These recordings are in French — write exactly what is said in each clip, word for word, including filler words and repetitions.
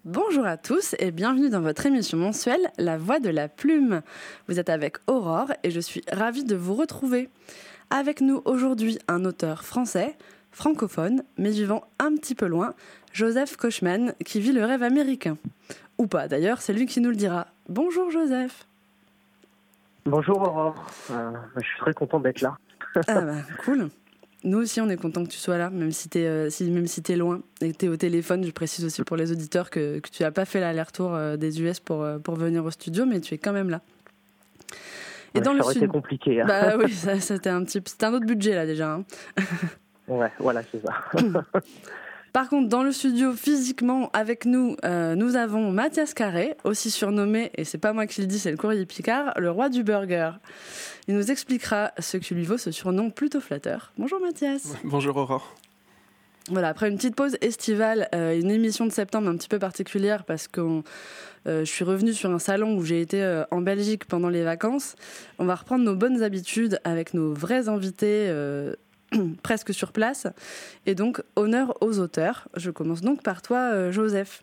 Bonjour à tous et bienvenue dans votre émission mensuelle La Voix de la Plume. Vous êtes avec Aurore et je suis ravie de vous retrouver. Avec nous aujourd'hui un auteur français, francophone, mais vivant un petit peu loin, Joseph Cochman, qui vit le rêve américain. Ou pas d'ailleurs, c'est lui qui nous le dira. Bonjour Joseph. Bonjour Aurore, euh, je suis très content d'être là. Ah bah cool. Nous aussi, on est content que tu sois là, même si tu es euh, si, même si t'es loin et que tu es au téléphone. Je précise aussi pour les auditeurs que, que tu n'as pas fait l'aller-retour euh, des U S pour, euh, pour venir au studio, mais tu es quand même là. Et ouais, dans ça le aurait sud... été compliqué. Hein. Bah oui, ça, c'était, un petit... c'était un autre budget là déjà. Hein. Ouais, voilà, c'est ça. Par contre, dans le studio, physiquement, avec nous, euh, nous avons Mathias Carré, aussi surnommé, et c'est pas moi qui le dis, c'est le Courrier Picard, le roi du burger. Il nous expliquera ce qui lui vaut ce surnom plutôt flatteur. Bonjour Mathias. Bonjour Aurore. Voilà, après une petite pause estivale, euh, une émission de septembre un petit peu particulière parce que euh, je suis revenue sur un salon où j'ai été euh, en Belgique pendant les vacances. On va reprendre nos bonnes habitudes avec nos vrais invités euh, presque sur place. Et donc, honneur aux auteurs. Je commence donc par toi, euh, Joseph.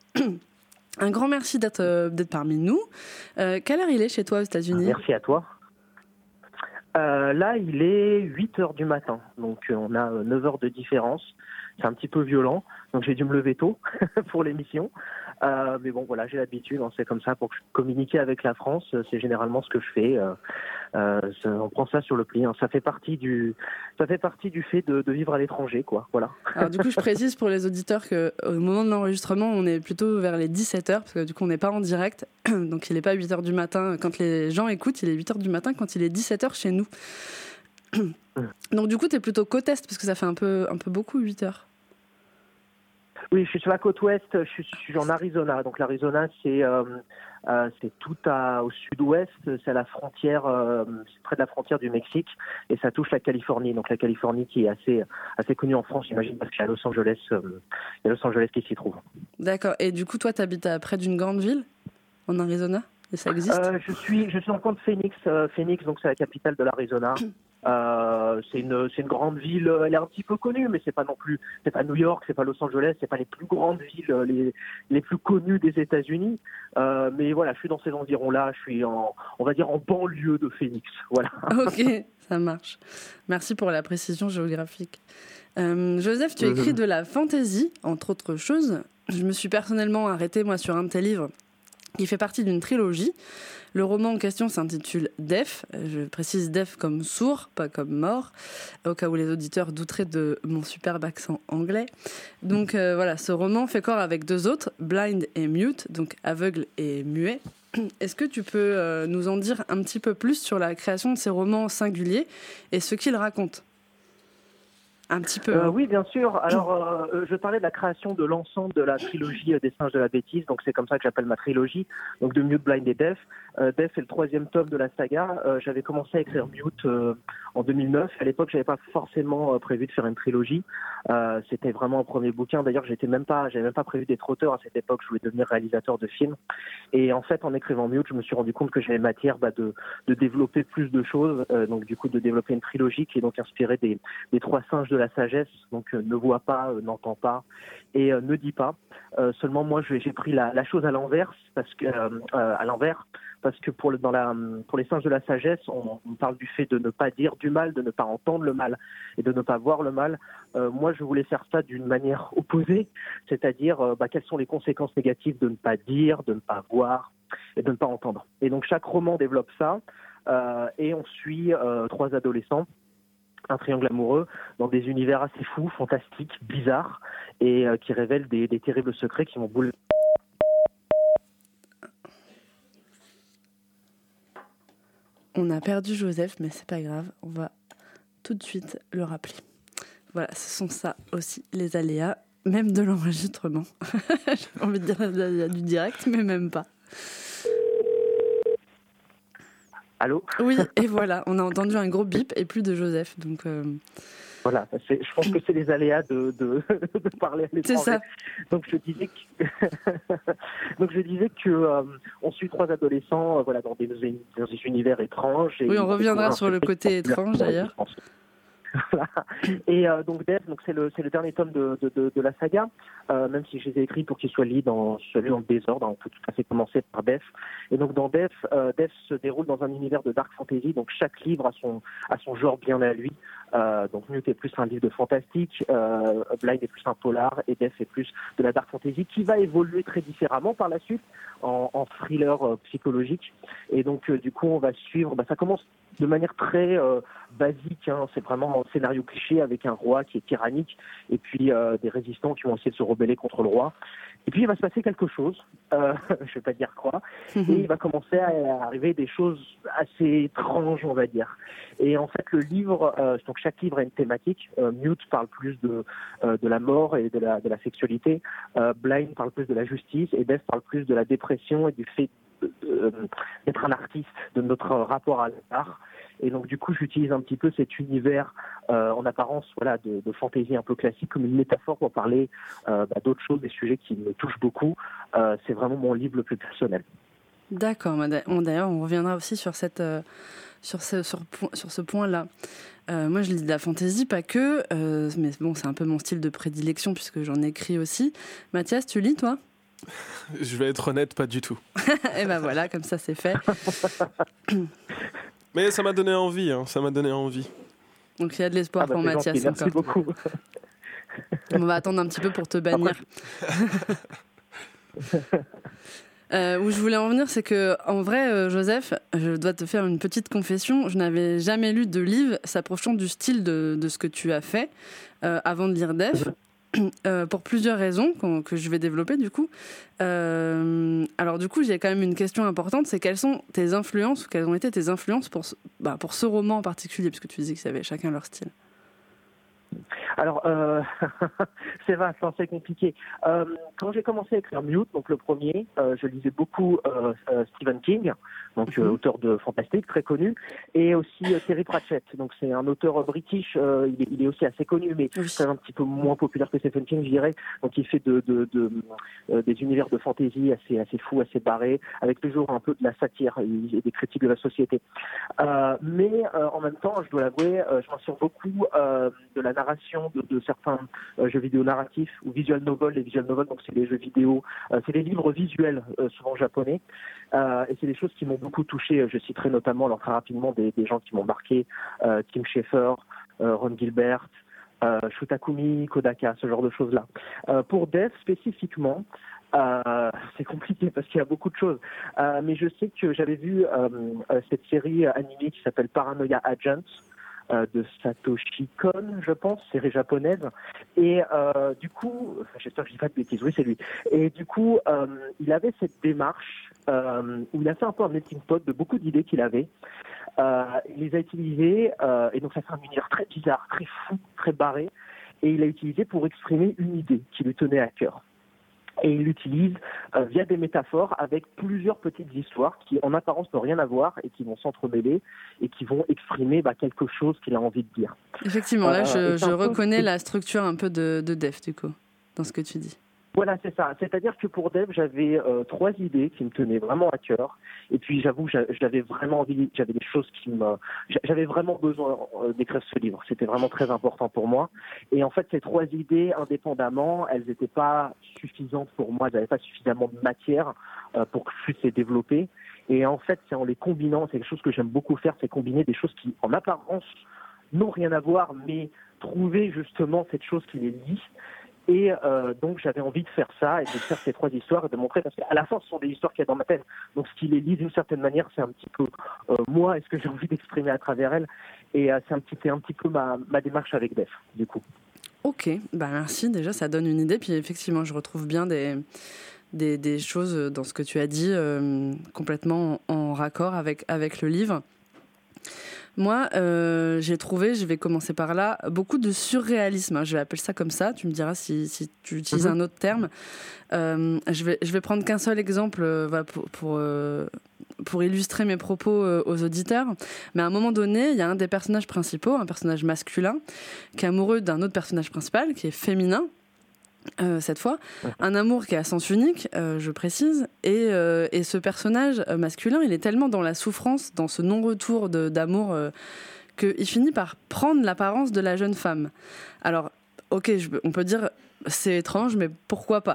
Un grand merci d'être, euh, d'être parmi nous. Euh, quelle heure il est chez toi aux États-Unis ? Merci à toi. Euh, là, il est huit heures du matin, donc euh, on a euh, neuf heures de différence. C'est un petit peu violent, donc j'ai dû me lever tôt pour l'émission. Euh, mais bon, voilà, j'ai l'habitude, hein, c'est comme ça. Pour communiquer avec la France, c'est généralement ce que je fais. Euh, euh, on prend ça sur le pli. Hein. Ça fait partie du, ça fait partie du fait de, de vivre à l'étranger, quoi. Voilà. Alors du coup, je précise pour les auditeurs que au moment de l'enregistrement, on est plutôt vers les dix-sept heures parce que du coup, on n'est pas en direct, donc il n'est pas huit heures du matin quand les gens écoutent. Il est huit heures du matin quand il est dix-sept heures chez nous. Donc du coup, tu es plutôt côte est parce que ça fait un peu, un peu beaucoup huit heures. Oui, je suis sur la côte ouest, je suis, je suis en Arizona. Donc l'Arizona, c'est, euh, euh, c'est tout à, au sud-ouest, c'est à la frontière, euh, c'est près de la frontière du Mexique, et ça touche la Californie. Donc la Californie qui est assez, assez connue en France, j'imagine, parce qu'il y a Los Angeles, euh, il y a Los Angeles qui s'y trouve. D'accord. Et du coup, toi, tu habites près d'une grande ville en Arizona ? Et ça existe ? euh, Je suis, je suis en coin de Phoenix. Euh, Phoenix, donc c'est la capitale de l'Arizona. Euh, c'est une, c'est une grande ville. Elle est un petit peu connue, mais c'est pas non plus, c'est pas New York, c'est pas Los Angeles, c'est pas les plus grandes villes, les, les plus connues des États-Unis. Euh, mais voilà, je suis dans ces environs-là. Je suis en, on va dire, en banlieue de Phoenix. Voilà. Ok, ça marche. Merci pour la précision géographique. Euh, Joseph, tu écris de la fantasy, entre autres choses. Je me suis personnellement arrêtée, moi, sur un de tes livres qui fait partie d'une trilogie. Le roman en question s'intitule Deaf. Je précise Deaf comme sourd, pas comme mort, au cas où les auditeurs douteraient de mon superbe accent anglais. Donc euh, voilà, ce roman fait corps avec deux autres, Blind et Mute, donc aveugle et muet. Est-ce que tu peux euh, nous en dire un petit peu plus sur la création de ces romans singuliers et ce qu'ils racontent ? Un petit peu. Euh, oui, bien sûr. Alors, euh, je parlais de la création de l'ensemble de la trilogie des Singes de la Bêtise, donc c'est comme ça que j'appelle ma trilogie, donc de Mute, Blind et Deaf. Euh, Deaf est le troisième tome de la saga. Euh, j'avais commencé à écrire Mute euh, en deux mille neuf. À l'époque, j'avais pas forcément euh, prévu de faire une trilogie. Euh, c'était vraiment un premier bouquin. D'ailleurs, j'étais même pas, j'avais même pas prévu d'être auteur à cette époque. Je voulais devenir réalisateur de films. Et en fait, en écrivant Mute, je me suis rendu compte que j'avais matière bah, de, de développer plus de choses. Euh, donc, du coup, de développer une trilogie qui est donc inspirée des, des trois singes de la sagesse. Donc, euh, ne voit pas, euh, n'entend pas et euh, ne dit pas. Euh, seulement, moi, j'ai, j'ai pris la, la chose à l'envers, parce que euh, euh, à l'envers. Parce que pour, le, dans la, pour les singes de la sagesse, on, on parle du fait de ne pas dire du mal, de ne pas entendre le mal et de ne pas voir le mal. Euh, moi, je voulais faire ça d'une manière opposée, c'est-à-dire euh, bah, quelles sont les conséquences négatives de ne pas dire, de ne pas voir et de ne pas entendre. Et donc, chaque roman développe ça euh, et on suit euh, trois adolescents, un triangle amoureux, dans des univers assez fous, fantastiques, bizarres et euh, qui révèlent des, des terribles secrets qui vont bouleverser. On a perdu Joseph, mais c'est pas grave, on va tout de suite le rappeler. Voilà, ce sont ça aussi, les aléas, même de l'enregistrement. J'ai envie de dire les aléas du direct, mais même pas. Allô ? Oui, et voilà, on a entendu un gros bip et plus de Joseph, donc... Euh... Voilà, c'est, je pense que c'est les aléas de, de, de parler à l'étranger. C'est ça. Donc je disais que, donc je disais que euh, on suit trois adolescents, euh, voilà, dans des, dans des univers étranges. Et oui, on reviendra sur le côté étrange d'ailleurs. Et euh, donc Death, donc c'est le c'est le dernier tome de de, de, de la saga, euh, même si je les ai écrits pour qu'ils soient lus dans celui dans le désordre. On peut tout à fait commencer par Death. Et donc dans Death, euh, Death se déroule dans un univers de dark fantasy. Donc chaque livre a son a son genre bien à lui. Euh, donc Mute est plus un livre de fantastique, euh, Blind est plus un polar, et Death est plus de la dark fantasy qui va évoluer très différemment par la suite en, en thriller euh, psychologique. Et donc euh, du coup on va suivre. Bah, ça commence de manière très euh, basique, hein. C'est vraiment un scénario cliché avec un roi qui est tyrannique et puis euh, des résistants qui vont essayer de se rebeller contre le roi. Et puis il va se passer quelque chose, euh, je vais pas dire quoi, et il va commencer à arriver des choses assez étranges, on va dire. Et en fait le livre, euh, donc chaque livre a une thématique. Euh, Mute parle plus de euh, de la mort et de la de la sexualité, euh, Blind parle plus de la justice et Death parle plus de la dépression et du fait d'être un artiste, de notre rapport à l'art. Et donc du coup j'utilise un petit peu cet univers euh, en apparence voilà de, de fantaisie un peu classique comme une métaphore pour parler euh, bah, d'autres choses, des sujets qui me touchent beaucoup. Euh, c'est vraiment mon livre le plus personnel. D'accord. D'ailleurs on reviendra aussi sur cette euh, sur ce sur, sur ce point-là. Euh, moi je lis de la fantaisie, pas que, euh, mais bon c'est un peu mon style de prédilection puisque j'en écris aussi. Mathias, tu lis toi? Je vais être honnête, pas du tout. Et ben voilà, comme ça c'est fait. Mais ça m'a donné envie, hein, ça m'a donné envie. Donc il y a de l'espoir ah bah, pour Mathias. Gentil, merci encore. beaucoup. On va attendre un petit peu pour te bannir. euh, où je voulais en venir, c'est que en vrai, euh, Joseph, je dois te faire une petite confession. Je n'avais jamais lu de livre s'approchant du style de, de ce que tu as fait euh, avant de lire Def. Euh, pour plusieurs raisons que je vais développer du coup. Euh, alors du coup, j'ai quand même une question importante, c'est quelles sont tes influences ou quelles ont été tes influences pour ce, bah, pour ce roman en particulier, parce que tu disais qu'ils avaient chacun leur style. Alors, euh, c'est vaste, hein, c'est compliqué. Euh, quand j'ai commencé à écrire Mute, donc le premier, euh, je lisais beaucoup euh, euh, Stephen King, donc mm-hmm. euh, auteur de fantastique, très connu, et aussi euh, Terry Pratchett. Donc c'est un auteur euh, british, euh, il, est, il est aussi assez connu, mais oui. C'est un petit peu moins populaire que Stephen King, je dirais. Donc il fait de, de, de, euh, des univers de fantasy assez, assez fous, assez barrés, avec toujours un peu de la satire et des critiques de la société. Euh, mais euh, en même temps, je dois l'avouer, euh, je m'inspire beaucoup euh, de la narration De, de certains euh, jeux vidéo narratifs ou visual novels. Les visual novels, donc c'est des jeux vidéo, euh, c'est des livres visuels, euh, souvent japonais, euh, et c'est des choses qui m'ont beaucoup touché. Je citerai notamment, alors très rapidement, des, des gens qui m'ont marqué, euh, Tim Schafer, euh, Ron Gilbert, euh, Shutakumi, Kodaka, ce genre de choses-là. Euh, pour Death spécifiquement, Euh, c'est compliqué parce qu'il y a beaucoup de choses. Euh, mais je sais que j'avais vu euh, euh, cette série animée qui s'appelle Paranoia Agents, Euh, de Satoshi Kon, je pense, série japonaise. Et euh, du coup, enfin, j'espère que je dis pas de bêtises, oui, c'est lui. Et du coup, euh, il avait cette démarche euh, où il a fait un peu un melting pot de beaucoup d'idées qu'il avait. Euh, il les a utilisées, euh, et donc ça fait un univers très bizarre, très fou, très barré. Et il a utilisé pour exprimer une idée qui lui tenait à cœur. Et il l'utilise euh, via des métaphores avec plusieurs petites histoires qui, en apparence, n'ont rien à voir et qui vont s'entremêler et qui vont exprimer bah, quelque chose qu'il a envie de dire. Effectivement, là, euh, je, je reconnais peu... la structure un peu de, de Def, du coup, dans ce que tu dis. Voilà, c'est ça. C'est-à-dire que pour Dev, j'avais euh, trois idées qui me tenaient vraiment à cœur. Et puis, j'avoue, j'avais vraiment envie, j'avais des choses qui me, j'avais vraiment besoin d'écrire ce livre. C'était vraiment très important pour moi. Et en fait, ces trois idées, indépendamment, elles n'étaient pas suffisantes pour moi. Elles n'avaient pas suffisamment de matière euh, pour que je puisse les développer. Et en fait, c'est en les combinant, c'est quelque chose que j'aime beaucoup faire, c'est combiner des choses qui, en apparence, n'ont rien à voir, mais trouver justement cette chose qui les lie. Et euh, donc j'avais envie de faire ça et de faire ces trois histoires et de montrer, parce qu'à la fin ce sont des histoires qu'il y a dans ma tête, donc ce qui les lit d'une certaine manière c'est un petit peu euh, moi et ce que j'ai envie d'exprimer à travers elles, et euh, c'est un petit, un petit peu ma, ma démarche avec Def du coup. Ok, bah merci, déjà ça donne une idée, puis effectivement je retrouve bien des, des, des choses dans ce que tu as dit euh, complètement en, en raccord avec, avec le livre. Moi, euh, j'ai trouvé, je vais commencer par là, beaucoup de surréalisme. Hein, je vais appeler ça comme ça. Tu me diras si, si tu utilises mm-hmm. un autre terme. Euh, je vais, je vais prendre qu'un seul exemple euh, voilà, pour, pour, euh, pour illustrer mes propos euh, aux auditeurs. Mais à un moment donné, il y a un des personnages principaux, un personnage masculin, qui est amoureux d'un autre personnage principal, qui est féminin. Euh, cette fois, un amour qui est à sens unique, euh, je précise, et, euh, et ce personnage masculin, il est tellement dans la souffrance, dans ce non-retour de, d'amour euh, qu'il finit par prendre l'apparence de la jeune femme. Alors, ok, je, on peut dire c'est étrange, mais pourquoi pas ?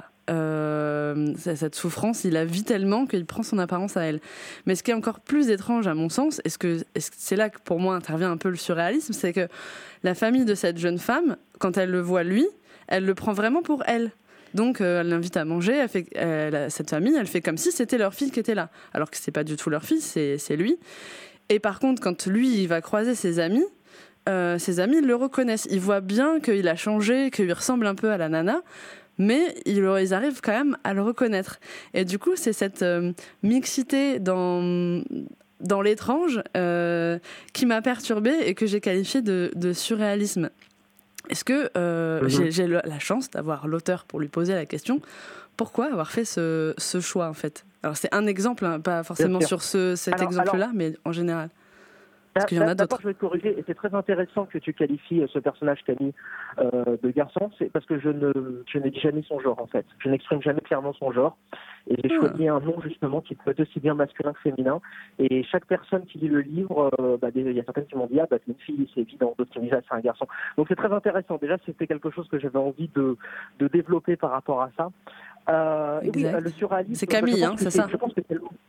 Euh, cette souffrance, il la vit tellement qu'il prend son apparence à elle. Mais ce qui est encore plus étrange à mon sens, est-ce que, est-ce que c'est là que pour moi intervient un peu le surréalisme, c'est que la famille de cette jeune femme, quand elle le voit lui, elle le prend vraiment pour elle. Donc euh, elle l'invite à manger, elle fait, elle, cette famille, elle fait comme si c'était leur fille qui était là, alors que c'est pas du tout leur fille, c'est, c'est lui. Et par contre, quand lui, il va croiser ses amis, euh, ses amis le reconnaissent. Ils voient bien qu'il a changé, qu'il ressemble un peu à la nana, mais ils, ils arrivent quand même à le reconnaître. Et du coup, c'est cette euh, mixité dans, dans l'étrange euh, qui m'a perturbée et que j'ai qualifiée de, de surréalisme. Est-ce que euh, mmh. j'ai, j'ai la chance d'avoir l'auteur pour lui poser la question, pourquoi avoir fait ce, ce choix en fait ? Alors c'est un exemple, hein, pas forcément sur ce, cet alors, exemple-là, alors, mais en général. Parce qu'il y en a d'autres. D'abord, je vais te corriger, et c'est très intéressant que tu qualifies ce personnage, Camille, euh, de garçon, c'est parce que je ne, je n'ai jamais son genre, en fait. Je n'exprime jamais clairement son genre, et j'ai ah. choisi un nom, justement, qui peut être aussi bien masculin que féminin, et chaque personne qui lit le livre, euh, bah, il y a certaines qui m'ont dit, ah, bah, c'est une fille, c'est évident, d'autres qui me disent, ah, c'est un garçon. Donc c'est très intéressant. Déjà, c'était quelque chose que j'avais envie de, de développer par rapport à ça. Euh, et oui, le surréalisme... C'est Camille, hein, c'est, c'est ça. Je pense que c'est le mot.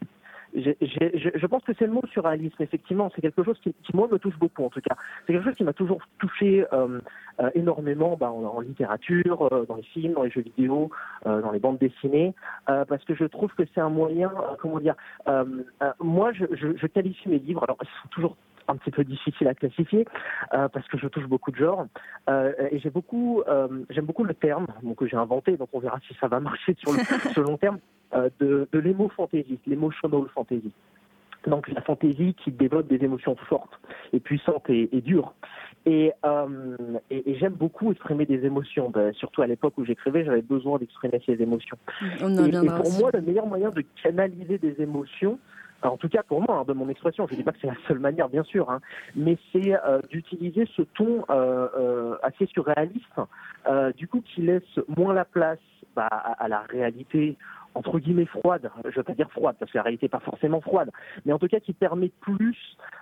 J'ai, j'ai, je, je pense que c'est le mot surréalisme, effectivement. C'est quelque chose qui, qui, moi, me touche beaucoup, en tout cas. C'est quelque chose qui m'a toujours touché euh, euh, énormément bah, en, en littérature, euh, dans les films, dans les jeux vidéo, euh, dans les bandes dessinées, euh, parce que je trouve que c'est un moyen, euh, comment dire, euh, euh, moi, je, je, je qualifie mes livres, alors ils sont toujours un petit peu difficile à classifier euh, parce que je touche beaucoup de genres euh, et j'ai beaucoup, euh, j'aime beaucoup le terme donc, que j'ai inventé, donc on verra si ça va marcher sur le, sur le long terme, euh, de, de l'émo fantasy, l'émotional fantasy. Donc la fantaisie qui développe des émotions fortes et puissantes et, et dures. Et, euh, et, et j'aime beaucoup exprimer des émotions. Ben, surtout à l'époque où j'écrivais, j'avais besoin d'exprimer ces émotions. On en et, et pour aussi. moi, le meilleur moyen de canaliser des émotions, en tout cas pour moi, hein, de mon expression, je ne dis pas que c'est la seule manière, bien sûr, hein, mais c'est euh, d'utiliser ce ton euh, euh, assez surréaliste, euh, du coup qui laisse moins la place bah, à, à la réalité, entre guillemets froide. Je ne veux pas dire froide, parce que la réalité n'est pas forcément froide, mais en tout cas qui permet plus...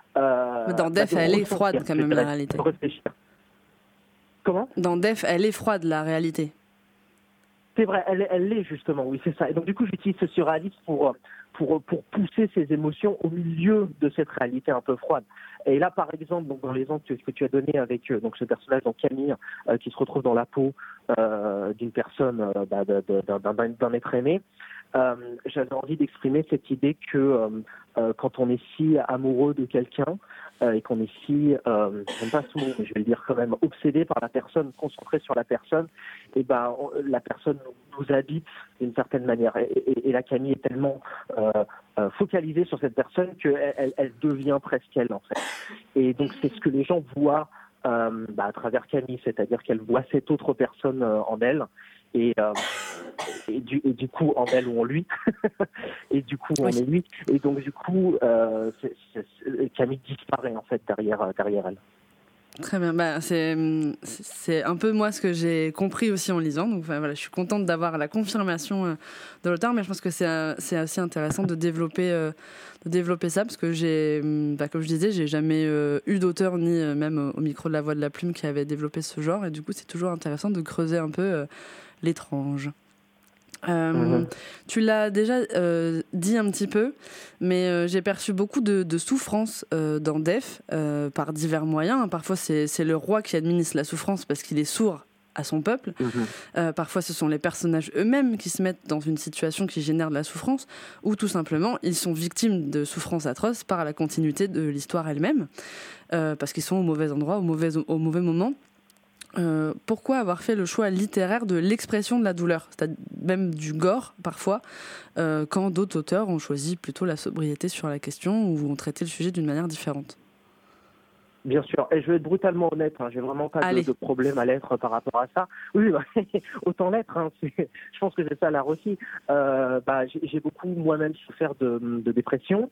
Euh, Dans Def, bah, elle est froide quand même, la réalité. Réfléchir. Comment ? Dans Def, elle est froide, la réalité. C'est vrai, elle, elle l'est justement, oui, c'est ça. Et donc du coup, j'utilise ce surréalisme pour, pour, pour pousser ces émotions au milieu de cette réalité un peu froide. Et là, par exemple, donc, dans l'exemple que, que tu as donné avec euh, donc, ce personnage, donc Camille, euh, qui se retrouve dans la peau euh, d'une personne, euh, bah, de, de, d'un, d'un, d'un être aimé, euh, j'avais envie d'exprimer cette idée que euh, euh, quand on est si amoureux de quelqu'un euh, et qu'on est si, euh, j'aime pas ce mot, mais je vais le dire quand même, obsédé par la personne, concentré sur la personne, et ben on, la personne nous, nous habite d'une certaine manière. Et, et, et la Camille est tellement euh, euh, focalisée sur cette personne qu'elle elle, elle devient presque elle en fait. Et donc c'est ce que les gens voient euh, bah, à travers Camille, c'est-à-dire qu'elle voit cette autre personne euh, en elle. Et, euh, et, du, et du coup en elle ou en lui et du coup on oui. est lui et donc du coup euh, c'est, c'est, c'est, Camille disparaît en fait derrière, derrière elle. Très bien, bah, c'est, c'est un peu moi ce que j'ai compris aussi en lisant, donc enfin, voilà, je suis contente d'avoir la confirmation de l'auteur, mais je pense que c'est, c'est assez intéressant de développer, de développer ça, parce que j'ai, bah, comme je disais, j'ai jamais eu d'auteur, ni même au micro de La Voix de la Plume qui avait développé ce genre, et du coup c'est toujours intéressant de creuser un peu l'étrange. Euh, mmh. Tu l'as déjà euh, dit un petit peu, mais euh, j'ai perçu beaucoup de, de souffrance euh, dans Def euh, par divers moyens. Parfois, c'est, c'est le roi qui administre la souffrance parce qu'il est sourd à son peuple. Mmh. Euh, parfois, ce sont les personnages eux-mêmes qui se mettent dans une situation qui génère de la souffrance, ou tout simplement, ils sont victimes de souffrances atroces par la continuité de l'histoire elle-même, euh, parce qu'ils sont au mauvais endroit, au mauvais, au mauvais moment. Euh, pourquoi avoir fait le choix littéraire de l'expression de la douleur, c'est-à-dire même du gore parfois, euh, quand d'autres auteurs ont choisi plutôt la sobriété sur la question ou ont traité le sujet d'une manière différente? Bien sûr, et je vais être brutalement honnête, hein, j'ai vraiment pas de, de problème à l'être par rapport à ça. Oui, bah, autant l'être, hein, c'est, je pense que c'est ça l'art aussi. Euh, bah, j'ai, j'ai beaucoup moi-même souffert de, de dépression.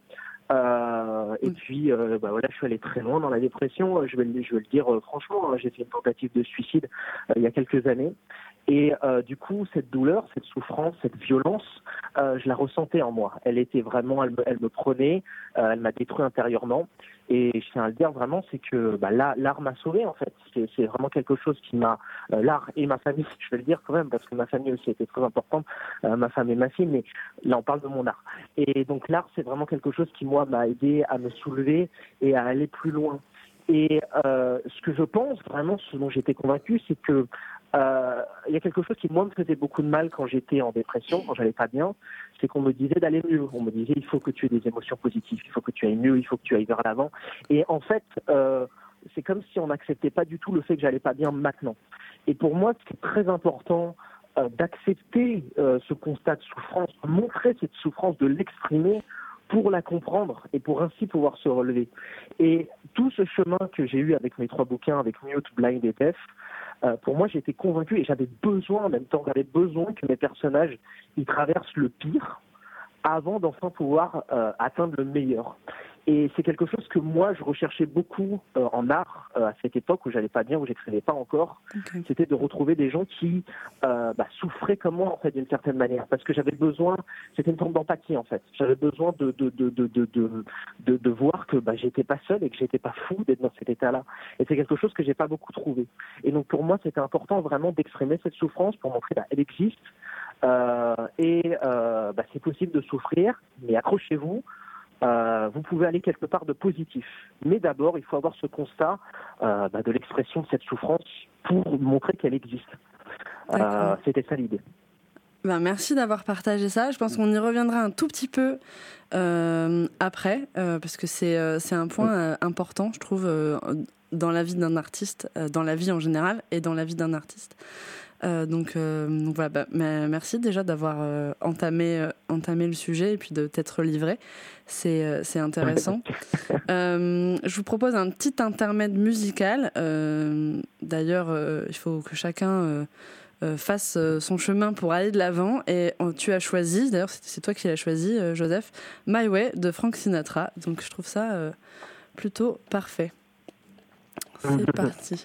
Euh, et puis, euh, bah voilà, je suis allé très loin dans la dépression. Je vais, je vais le dire euh, franchement, hein, j'ai fait une tentative de suicide euh, il y a quelques années. Et euh, du coup, cette douleur, cette souffrance, cette violence, euh, je la ressentais en moi. Elle était vraiment, elle me, elle me prenait, euh, elle m'a détruit intérieurement. Et je tiens à le dire vraiment, c'est que bah, là, l'art m'a sauvé en fait. C'est, c'est vraiment quelque chose qui m'a, euh, l'art et ma famille, je vais le dire quand même, parce que ma famille aussi était très importante, euh, ma femme et ma fille, mais là on parle de mon art. Et donc l'art, c'est vraiment quelque chose qui moi m'a aidé à me soulever et à aller plus loin. Et euh, ce que je pense vraiment, ce dont j'étais convaincu, c'est que euh, il y a quelque chose qui moi me faisait beaucoup de mal quand j'étais en dépression, quand j'allais pas bien, c'est qu'on me disait d'aller mieux. On me disait il faut que tu aies des émotions positives, il faut que tu ailles mieux, il faut que tu ailles vers l'avant. Et en fait, euh, c'est comme si on n'acceptait pas du tout le fait que j'allais pas bien maintenant. Et pour moi, c'est très important euh, d'accepter euh, ce constat de souffrance, de montrer cette souffrance, de l'exprimer, pour la comprendre et pour ainsi pouvoir se relever. Et tout ce chemin que j'ai eu avec mes trois bouquins, avec Mute, Blind et Deaf, euh, pour moi, j'étais convaincu et j'avais besoin en même temps, j'avais besoin que mes personnages ils traversent le pire avant d'enfin pouvoir euh, atteindre le meilleur. Et c'est quelque chose que moi, je recherchais beaucoup euh, en art euh, à cette époque où j'allais pas bien, où j'écrivais pas encore. Okay. C'était de retrouver des gens qui euh, bah, souffraient comme moi en fait d'une certaine manière, parce que j'avais besoin. C'était une forme d'empathie en fait. J'avais besoin de de de de de de, de, de voir que bah, j'étais pas seul et que j'étais pas fou d'être dans cet état-là. Et c'est quelque chose que j'ai pas beaucoup trouvé. Et donc pour moi, c'était important vraiment d'exprimer cette souffrance pour montrer bah, elle existe euh, et euh, bah, c'est possible de souffrir, mais accrochez-vous. Euh, vous pouvez aller quelque part de positif. Mais d'abord, il faut avoir ce constat euh, bah, de l'expression de cette souffrance pour montrer qu'elle existe. Euh, c'était ça l'idée. Ben, merci d'avoir partagé ça. Je pense qu'on y reviendra un tout petit peu euh, après, euh, parce que c'est, euh, c'est un point euh, important, je trouve, euh, dans la vie d'un artiste, euh, dans la vie en général et dans la vie d'un artiste. Euh, donc, euh, donc voilà, bah, merci déjà d'avoir euh, entamé, euh, entamé le sujet et puis de t'être livré. C'est, euh, c'est intéressant. euh, je vous propose un petit intermède musical. Euh, d'ailleurs, euh, il faut que chacun euh, euh, fasse son chemin pour aller de l'avant. Et euh, tu as choisi, d'ailleurs c'est, c'est toi qui l'as choisi, euh, Joseph, My Way de Frank Sinatra. Donc je trouve ça euh, plutôt parfait. C'est parti.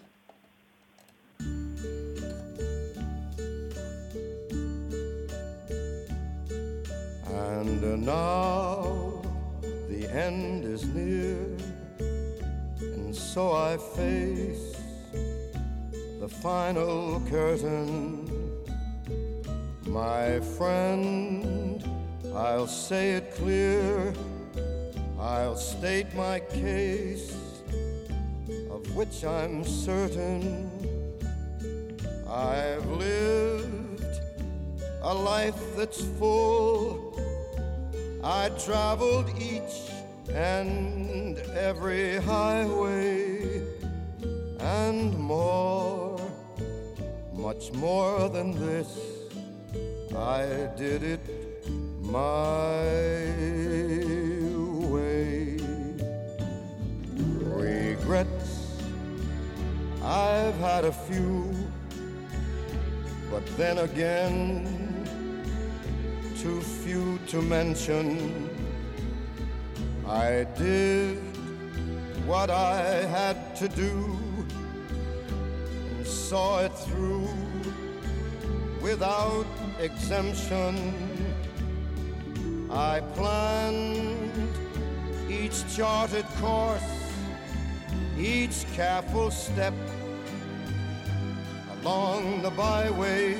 And now the end is near, and so I face the final curtain. My friend, I'll say it clear, I'll state my case, of which I'm certain. I've lived a life that's full. I traveled each and every highway and more, much more than this. I did it my way. Regrets, I've had a few, but then again, too few to mention. I did what I had to do and saw it through without exemption. I planned each charted course, each careful step along the byway.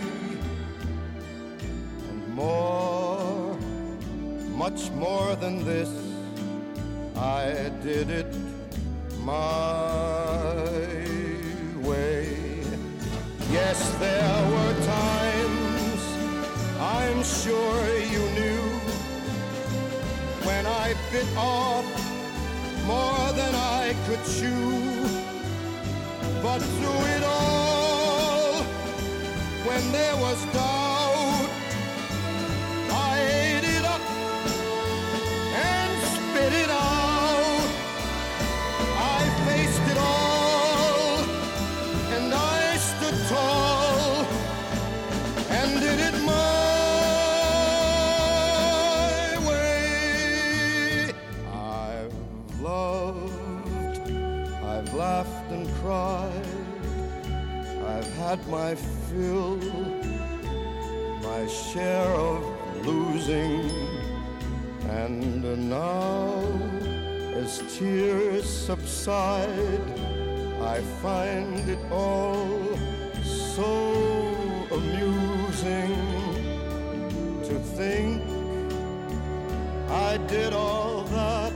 More, much more than this, I did it my way. Yes, there were times, I'm sure you knew, when I bit off more than I could chew. But through it all, when there was doubt, it out. I faced it all, and I stood tall and did it my way. I've loved, I've laughed and cried, I've had my fill share of losing. And now, as tears subside, I find it all so amusing to think I did all that.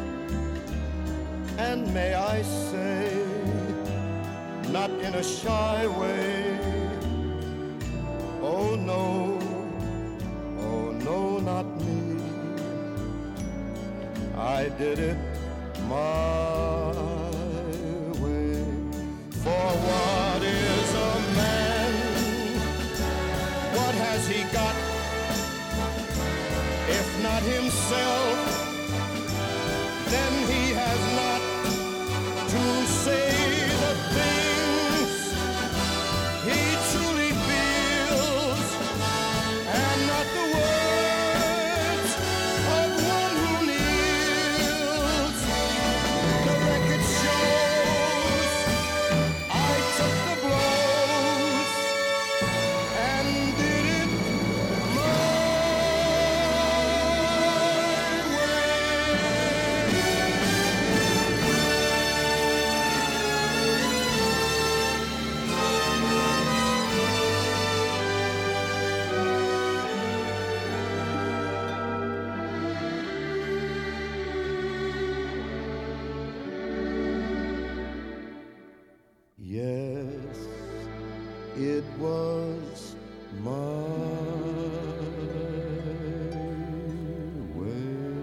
And may I say, not in a shy way, oh no, oh no, not me. I did it my way. For what is a man? What has he got? If not himself, then he has not to say the things he truly feels, and not the words of one who kneels. The record shows I took the blows and did it my Yes, it was my way.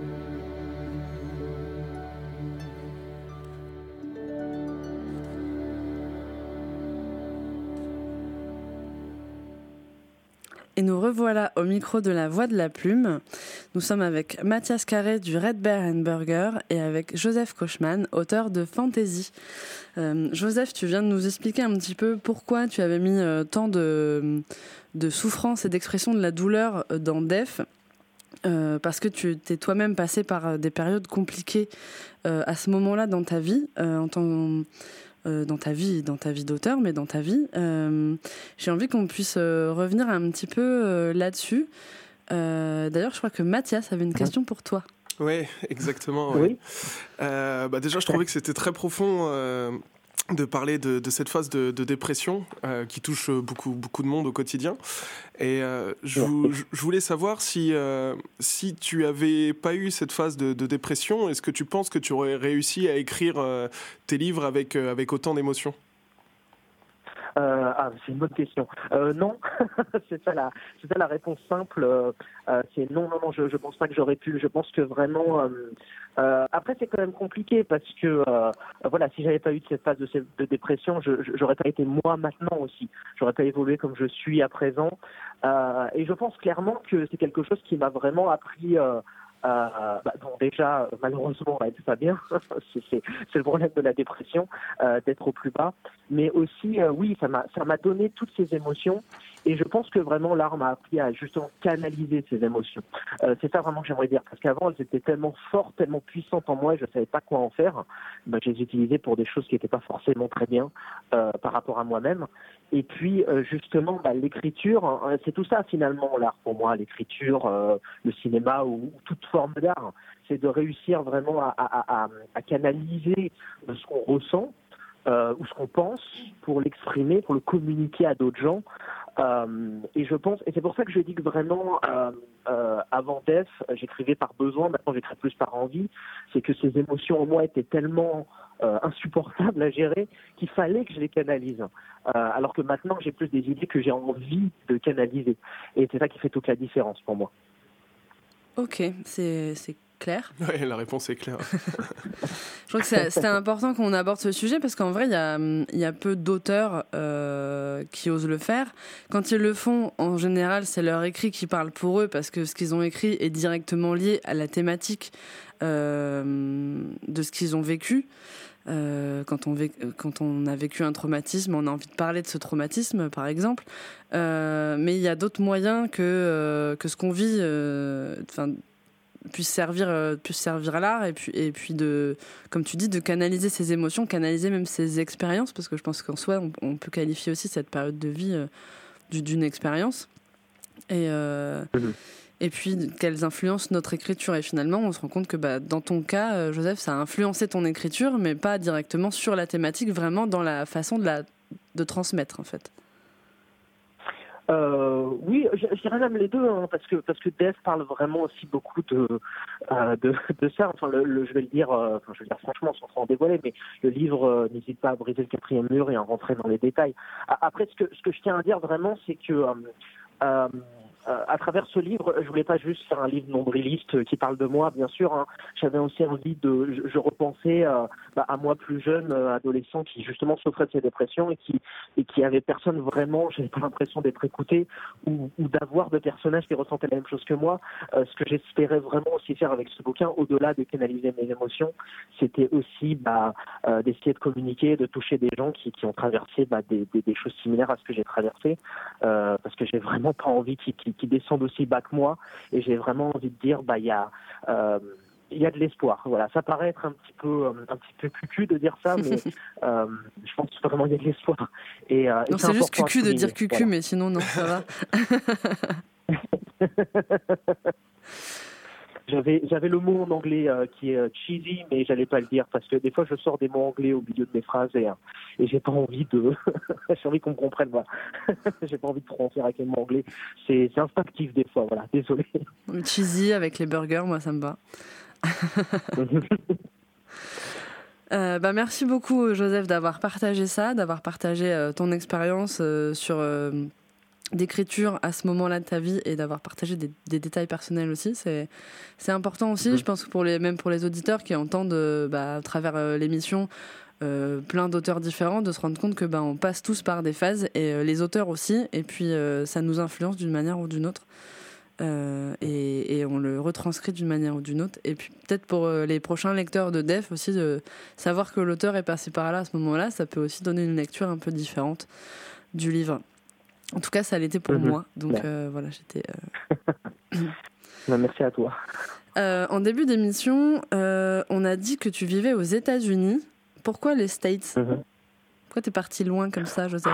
Et nous revoilà au micro de la Voix de la Plume. Nous sommes avec Mathias Carré du Red Bear and Burger et avec Joseph Kochman, auteur de Fantasy. Euh, Joseph, tu viens de nous expliquer un petit peu pourquoi tu avais mis euh, tant de, de souffrance et d'expression de la douleur dans Def. Euh, parce que tu t'es toi-même passé par des périodes compliquées euh, à ce moment-là dans ta vie, euh, en tant euh, dans ta vie, dans ta vie d'auteur, mais dans ta vie. Euh, j'ai envie qu'on puisse euh, revenir un petit peu euh, là-dessus. Euh, d'ailleurs, je crois que Mathias avait une question pour toi. Oui, exactement. Ouais. Oui. Euh, bah déjà, je trouvais que c'était très profond euh, de parler de, de cette phase de, de dépression euh, qui touche beaucoup, beaucoup de monde au quotidien. Et euh, je, je voulais savoir si, euh, si tu n'avais pas eu cette phase de, de dépression, est-ce que tu penses que tu aurais réussi à écrire euh, tes livres avec, euh, avec autant d'émotion ? Euh, ah, c'est une bonne question. Euh, non, c'est ça la, c'est ça la réponse simple. Euh, euh, c'est non, non, non. Je, je pense pas que j'aurais pu. Je pense que vraiment. Euh, euh, après, c'est quand même compliqué parce que euh, voilà, si j'avais pas eu de cette phase de, de dépression, je, je, j'aurais pas été moi maintenant aussi. J'aurais pas évolué comme je suis à présent. Euh, et je pense clairement que c'est quelque chose qui m'a vraiment appris. Euh, Euh, bah, bon, déjà, malheureusement, être pas bien, c'est, c'est, c'est le problème de la dépression, euh, d'être au plus bas. Mais aussi, euh, oui, ça m'a, ça m'a donné toutes ces émotions. Et je pense que vraiment, l'art m'a appris à justement canaliser ces émotions. Euh, c'est ça vraiment que j'aimerais dire. Parce qu'avant, elles étaient tellement fortes, tellement puissantes en moi, et je ne savais pas quoi en faire. Bah, je les utilisais pour des choses qui n'étaient pas forcément très bien euh, par rapport à moi-même. Et puis, euh, justement, bah, l'écriture, hein, c'est tout ça finalement, l'art pour moi. L'écriture, euh, le cinéma ou, ou toute forme d'art. C'est de réussir vraiment à, à, à, à canaliser ce qu'on ressent euh, ou ce qu'on pense pour l'exprimer, pour le communiquer à d'autres gens. Euh, et je pense, et c'est pour ça que je dis que vraiment, euh, euh, avant Def, j'écrivais par besoin, maintenant j'écris plus par envie, c'est que ces émotions en moi étaient tellement euh, insupportables à gérer qu'il fallait que je les canalise. Euh, alors que maintenant j'ai plus des idées que j'ai envie de canaliser. Et c'est ça qui fait toute la différence pour moi. Ok, c'est, c'est clair. Oui, la réponse est claire. Je crois que c'est, c'était important qu'on aborde ce sujet parce qu'en vrai, il y a, il y a peu d'auteurs euh, qui osent le faire. Quand ils le font, en général, c'est leur écrit qui parle pour eux parce que ce qu'ils ont écrit est directement lié à la thématique euh, de ce qu'ils ont vécu. Euh, quand, on véc- quand on a vécu un traumatisme, on a envie de parler de ce traumatisme, par exemple. Euh, mais il y a d'autres moyens que, euh, que ce qu'on vit euh, puisse servir, euh, puisse servir à l'art et puis, et puis de, comme tu dis, de canaliser ses émotions, canaliser même ses expériences, parce que je pense qu'en soi, on, on peut qualifier aussi cette période de vie euh, d'une expérience. Et, euh, mmh. et puis, qu'elles influencent notre écriture. Et finalement, on se rend compte que bah, dans ton cas, euh, Joseph, ça a influencé ton écriture, mais pas directement sur la thématique, vraiment dans la façon de, la, de transmettre, en fait. Euh, oui, je, je dirais même les deux, hein, parce que parce que Def parle vraiment aussi beaucoup de euh, de, de ça. Enfin, le, le, je vais le dire, euh, enfin, je vais le dire franchement, sans trop en dévoiler, mais le livre euh, n'hésite pas à briser le quatrième mur et à rentrer dans les détails. Après, ce que ce que je tiens à dire vraiment, c'est que euh, euh, à travers ce livre, je voulais pas juste faire un livre nombriliste qui parle de moi, bien sûr. Hein. J'avais aussi envie de, je, je repensais euh, bah, à moi plus jeune, euh, adolescent, qui justement souffrait de ces dépressions et qui et qui avait personne vraiment. J'avais pas l'impression d'être écouté ou, ou d'avoir de personnages qui ressentaient la même chose que moi. Euh, ce que j'espérais vraiment aussi faire avec ce bouquin, au-delà de canaliser mes émotions, c'était aussi bah, euh, d'essayer de communiquer, de toucher des gens qui, qui ont traversé bah, des, des, des choses similaires à ce que j'ai traversé, euh, parce que j'ai vraiment pas envie qu'ils, qu'ils qui descendent aussi bas que moi, et j'ai vraiment envie de dire bah il y a euh, il y a de l'espoir. Voilà, ça paraît être un petit peu un petit peu cucu de dire ça, mais euh, je pense vraiment il y a de l'espoir. Et, euh, non, et c'est, c'est juste cucu de dire cucu, voilà. Mais sinon non, ça va. J'avais, j'avais le mot en anglais euh, qui est euh, cheesy, mais j'allais pas le dire parce que des fois je sors des mots anglais au milieu de mes phrases et, euh, et j'ai pas envie de, j'ai envie qu'on me comprenne, voilà. J'ai pas envie de trop en faire avec les mots anglais. C'est, c'est instinctif des fois, voilà. Désolé. Cheesy avec les burgers, moi ça me va. Euh, bah merci beaucoup Joseph d'avoir partagé ça, d'avoir partagé euh, ton expérience euh, sur euh, d'écriture à ce moment-là de ta vie et d'avoir partagé des, des détails personnels aussi, c'est c'est important aussi. Mmh. Je pense que pour les même pour les auditeurs qui entendent euh, bah, à travers euh, l'émission euh, plein d'auteurs différents, de se rendre compte que bah on passe tous par des phases et euh, les auteurs aussi, et puis euh, ça nous influence d'une manière ou d'une autre. Euh, et, et on le retranscrit d'une manière ou d'une autre. Et puis peut-être pour euh, les prochains lecteurs de Def aussi, de savoir que l'auteur est passé par là à ce moment-là, ça peut aussi donner une lecture un peu différente du livre. En tout cas, ça l'était pour mmh. moi. Donc ouais. euh, voilà, j'étais... Euh... Merci à toi. Euh, en début d'émission, euh, on a dit que tu vivais aux États-Unis. Pourquoi les States ? mmh. Pourquoi t'es parti loin comme ça, Joseph ?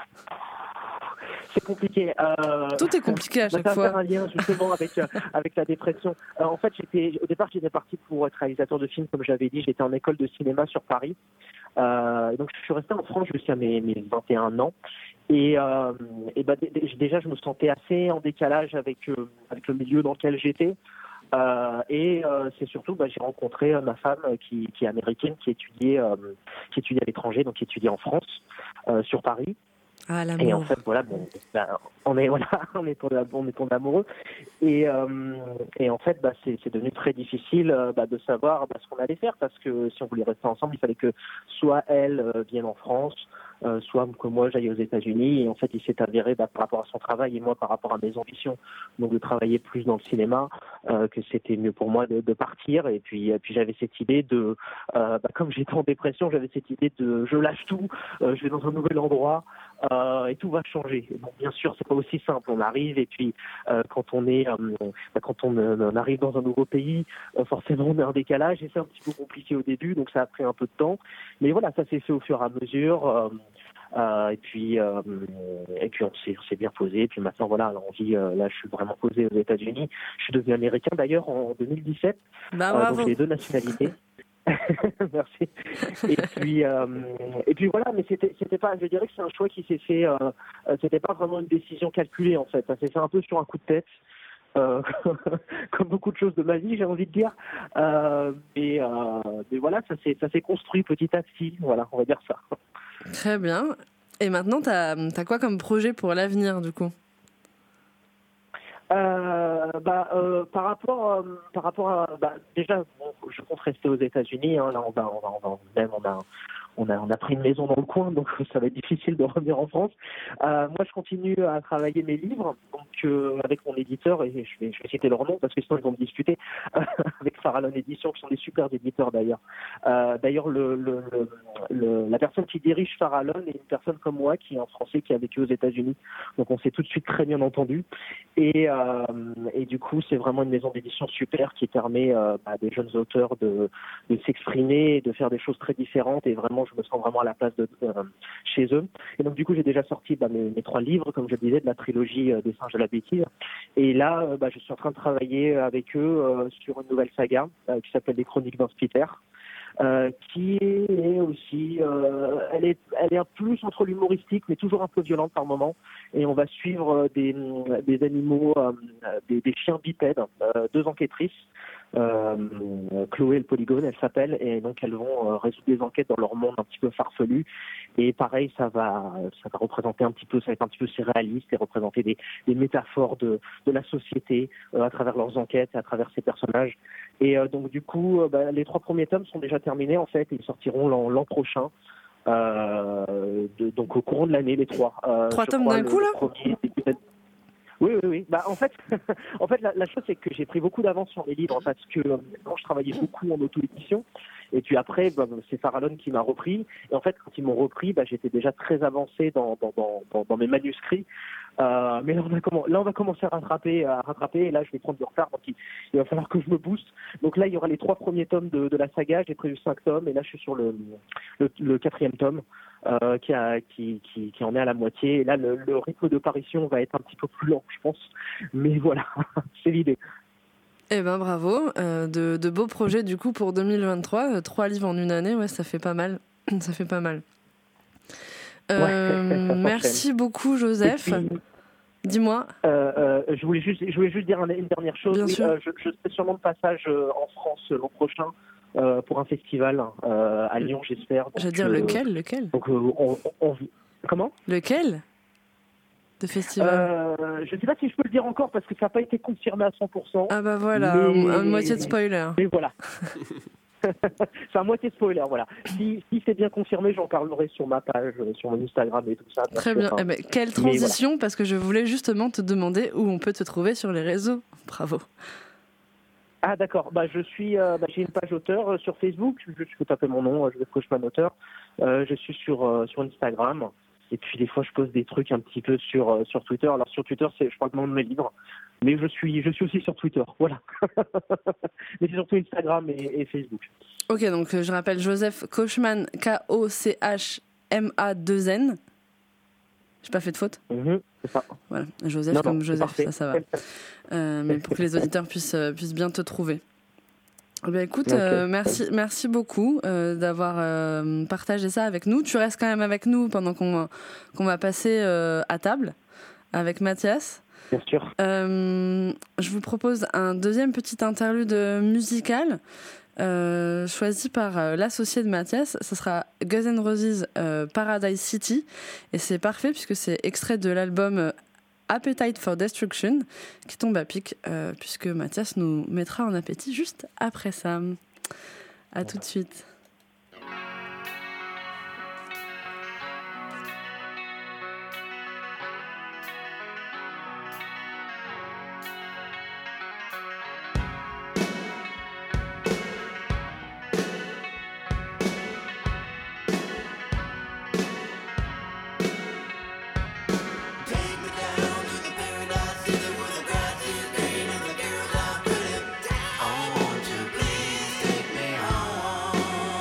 C'est compliqué. Euh, Tout est compliqué à chaque ça fois. Ça a un lien justement avec euh, avec la dépression. Euh, en fait, j'étais au départ, j'étais parti pour être réalisateur de films, comme j'avais dit. J'étais en école de cinéma sur Paris. Euh, donc, je suis resté en France jusqu'à mes, mes vingt et un ans. Et, euh, et bah, d- d- déjà, je me sentais assez en décalage avec euh, avec le milieu dans lequel j'étais. Euh, et euh, c'est surtout, bah, j'ai rencontré euh, ma femme euh, qui, qui est américaine, qui étudiait euh, qui étudiait à l'étranger, donc qui étudiait en France, euh, sur Paris. Ah, et en fait, voilà, bon, ben, on est voilà, on est tombé, on est tombé amoureux. Et, euh, et en fait, bah, c'est, c'est devenu très difficile euh, bah, de savoir bah, ce qu'on allait faire, parce que si on voulait rester ensemble, il fallait que soit elle euh, vienne en France, euh, soit que moi j'aille aux États-Unis. Et en fait, il s'est avéré bah, par rapport à son travail et moi par rapport à mes ambitions, donc de travailler plus dans le cinéma, euh, que c'était mieux pour moi de, de partir. Et puis, et puis j'avais cette idée de, euh, bah, comme j'étais en dépression, j'avais cette idée de je lâche tout, euh, je vais dans un nouvel endroit. Euh, et tout va changer. Bon, bien sûr, c'est pas aussi simple. On arrive et puis euh, quand on est, euh, bah, quand on, euh, on arrive dans un nouveau pays, euh, forcément on a un décalage et c'est un petit peu compliqué au début, donc ça a pris un peu de temps. Mais voilà, ça s'est fait au fur et à mesure. Euh, euh, et puis euh, et puis on s'est, on s'est bien posé. Et puis maintenant voilà, on vit. Euh, là, je suis vraiment posé aux États-Unis. Je suis devenu américain d'ailleurs en deux mille dix-sept. Bah, euh, donc j'ai les deux nationalités. Merci. Et puis, euh, et puis voilà, mais c'était, c'était pas, je dirais que c'est un choix qui s'est fait, euh, c'était pas vraiment une décision calculée en fait. Ça s'est fait un peu sur un coup de tête, euh, comme beaucoup de choses de ma vie, j'ai envie de dire. Euh, mais, euh, mais voilà, ça s'est, ça s'est construit petit à petit. Voilà, on va dire ça. Très bien. Et maintenant, t'as, t'as quoi comme projet pour l'avenir du coup ? Euh, bah, euh, par rapport, euh, par rapport à, bah, déjà, bon, je compte rester aux États-Unis. Hein, là, on va, on va, on va, même, on a, on a, on a pris une maison dans le coin, donc ça va être difficile de revenir en France. Euh, moi, je continue à travailler mes livres, donc euh, avec mon éditeur, et je vais, je vais citer leur nom parce que sinon ils vont me discuter, avec Farallon Éditions, qui sont des super éditeurs d'ailleurs. Euh, d'ailleurs, le, le, le, le, la personne qui dirige Farallon est une personne comme moi, qui est un Français qui a vécu aux États-Unis, donc on s'est tout de suite très bien entendu. Et, euh, et du coup, c'est vraiment une maison d'édition super qui permet euh, à des jeunes auteurs de, de s'exprimer, de faire des choses très différentes, et vraiment vraiment, je me sens vraiment à la place de euh, chez eux. Et donc du coup, j'ai déjà sorti bah, mes, mes trois livres, comme je le disais, de la trilogie euh, des Singes de la Bêtise. Et là, euh, bah, je suis en train de travailler avec eux euh, sur une nouvelle saga euh, qui s'appelle Les Chroniques d'un Spiter. Euh, qui est aussi, euh, elle est, elle est un plus entre l'humoristique, mais toujours un peu violente par moment. Et on va suivre des, des animaux, euh, des, des chiens bipèdes, euh, deux enquêtrices, euh, Chloé et le Polygone, elles s'appellent, et donc elles vont euh, résoudre des enquêtes dans leur monde un petit peu farfelu. Et pareil, ça va, ça va représenter un petit peu, ça va être un petit peu surréaliste et représenter des, des métaphores de, de la société euh, à travers leurs enquêtes et à travers ces personnages. Et euh, donc du coup, euh, bah, les trois premiers tomes sont déjà terminés en fait, et ils sortiront l'an, l'an prochain. Euh, de, donc au courant de l'année, les trois. Euh, trois tomes d'un coup là. Premier, c'est peut-être... Oui, oui, oui. Bah, en fait, en fait, la, la chose c'est que j'ai pris beaucoup d'avance sur mes livres parce que euh, quand je travaillais beaucoup en auto-édition, et puis après, bah, c'est Farallon qui m'a repris. Et en fait, quand ils m'ont repris, bah, j'étais déjà très avancé dans, dans, dans, dans, dans mes manuscrits. Euh, mais là on, va comm- là, on va commencer à rattraper, à rattraper. Et là, je vais prendre du retard. Donc, il, il va falloir que je me booste. Donc là, il y aura les trois premiers tomes de, de la saga. J'ai prévu cinq tomes. Et là, je suis sur le, le, le quatrième tome. Euh, qui, a, qui, qui, qui en est à la moitié. Et là, le, le rythme de parution va être un petit peu plus lent, je pense. Mais voilà, c'est l'idée. Eh ben bravo, euh, de, de beaux projets du coup pour deux mille vingt-trois. Euh, trois livres en une année, ouais, ça fait pas mal. Ça fait pas mal. Euh, ouais, merci beaucoup, Joseph. Puis, dis-moi. Euh, euh, je voulais juste, je voulais juste dire une dernière chose. Bien oui, sûr. Euh, je, je serai sûrement de passage en France l'an prochain. Euh, pour un festival euh, à Lyon, j'espère. Je veux dire, euh, lequel, lequel donc, euh, on, on, on... Comment Lequel de festival euh, Je ne sais pas si je peux le dire encore parce que ça n'a pas été confirmé à cent pour cent. Ah bah voilà, mais... une moitié de spoiler. Mais voilà. C'est à moitié spoiler, voilà. Si, si c'est bien confirmé, j'en parlerai sur ma page, sur mon Instagram et tout ça. Très bien. Enfin, eh ben, quelle transition, voilà. Parce que je voulais justement te demander où on peut te trouver sur les réseaux. Bravo. Ah d'accord, bah, je suis, euh, bah, j'ai une page auteur euh, sur Facebook, je, je peux taper mon nom, je vais Coachman auteur, euh, je suis sur, euh, sur Instagram, et puis des fois je pose des trucs un petit peu sur, euh, sur Twitter. Alors sur Twitter, c'est, je crois que le nom de mes livres, mais je suis, je suis aussi sur Twitter, voilà. Mais c'est surtout Instagram et, et Facebook. Ok, donc je rappelle Joseph Coachman, K O C H M A deux N. J'ai pas fait de faute. Mmh, c'est ça. Voilà, Joseph non, comme non, Joseph, ça, ça va. Euh, mais pour que les auditeurs puissent, euh, puissent bien te trouver. Eh bien, écoute, okay. euh, merci, merci beaucoup euh, d'avoir euh, partagé ça avec nous. Tu restes quand même avec nous pendant qu'on, qu'on va passer euh, à table avec Mathias. Bien sûr. Euh, je vous propose un deuxième petit interlude musical. Euh, choisi par euh, l'associé de Mathias, ce sera Guns N' Roses euh, Paradise City, et c'est parfait puisque c'est extrait de l'album euh, Appetite for Destruction qui tombe à pic euh, puisque Mathias nous mettra en appétit juste après ça. À ouais. Tout de suite. Take me home.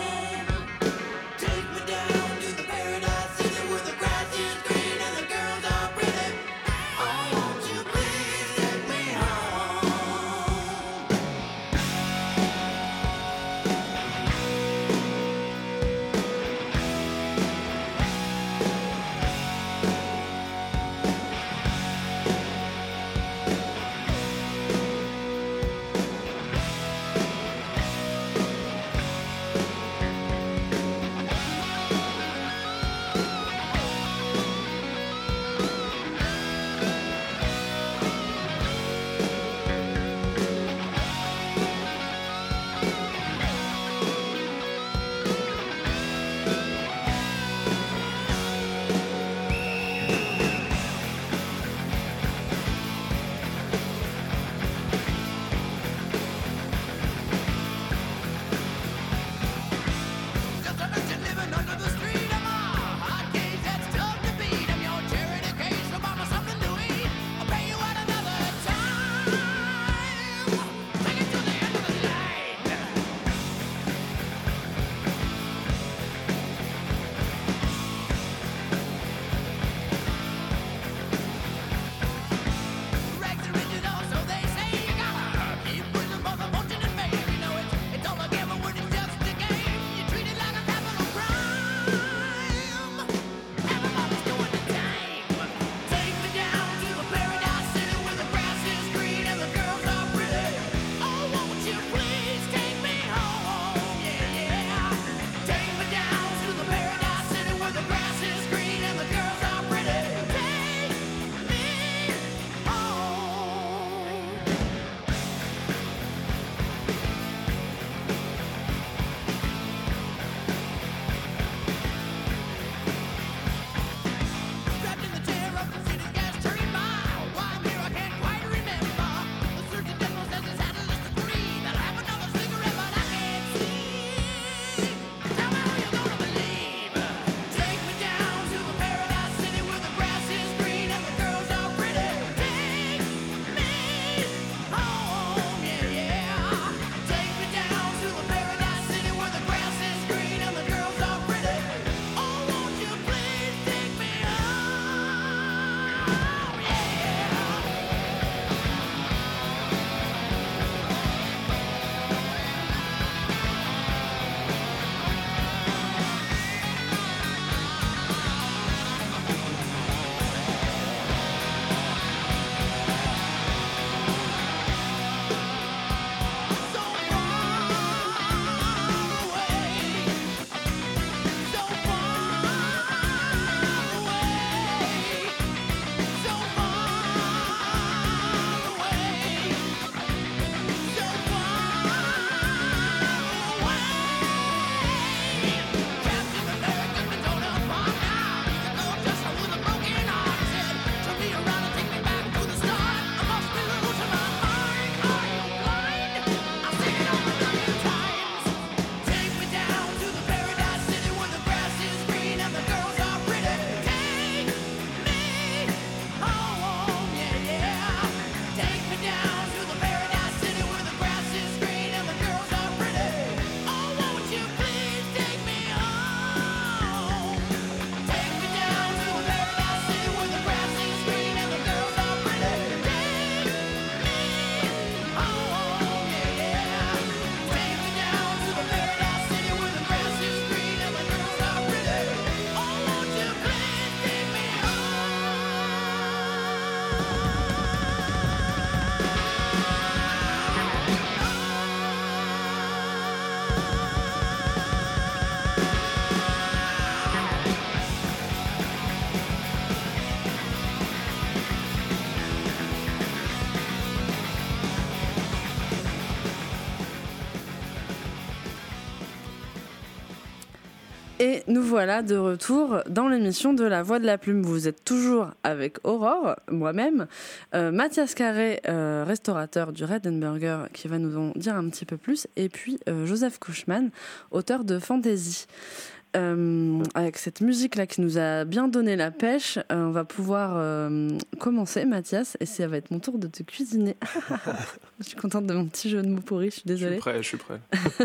Et nous voilà de retour dans l'émission de La Voix de la Plume. Vous êtes toujours avec Aurore, moi-même, euh, Mathias Carré, euh, restaurateur du Red and Burger, qui va nous en dire un petit peu plus, et puis euh, Joseph Cushman, auteur de Fantasy. Euh, avec cette musique-là qui nous a bien donné la pêche, euh, on va pouvoir euh, commencer, Mathias, et ça va être mon tour de te cuisiner. Je suis contente de mon petit jeu de mots pourri, je suis désolée. Je suis prêt, je suis prêt.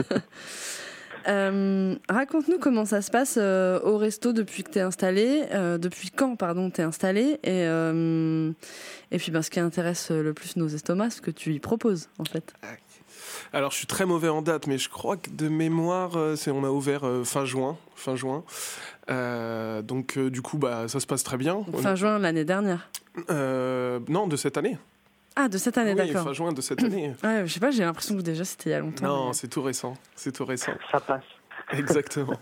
euh, raconte-nous comment ça se passe euh, au resto depuis que tu es installé, euh, depuis quand, pardon, tu es installé, et, euh, et puis ben, ce qui intéresse le plus nos estomacs, ce que tu y proposes, en fait. Alors, je suis très mauvais en date, mais je crois que de mémoire, c'est, on a ouvert euh, fin juin. Fin juin. Euh, donc, euh, du coup, bah, ça se passe très bien. Donc, fin juin l'année dernière euh, Non, de cette année. Ah, de cette année, oui, d'accord. Fin juin de cette année. Ouais, je sais pas, j'ai l'impression que déjà c'était il y a longtemps. Non, mais... c'est tout récent. C'est tout récent. Ça passe. Exactement.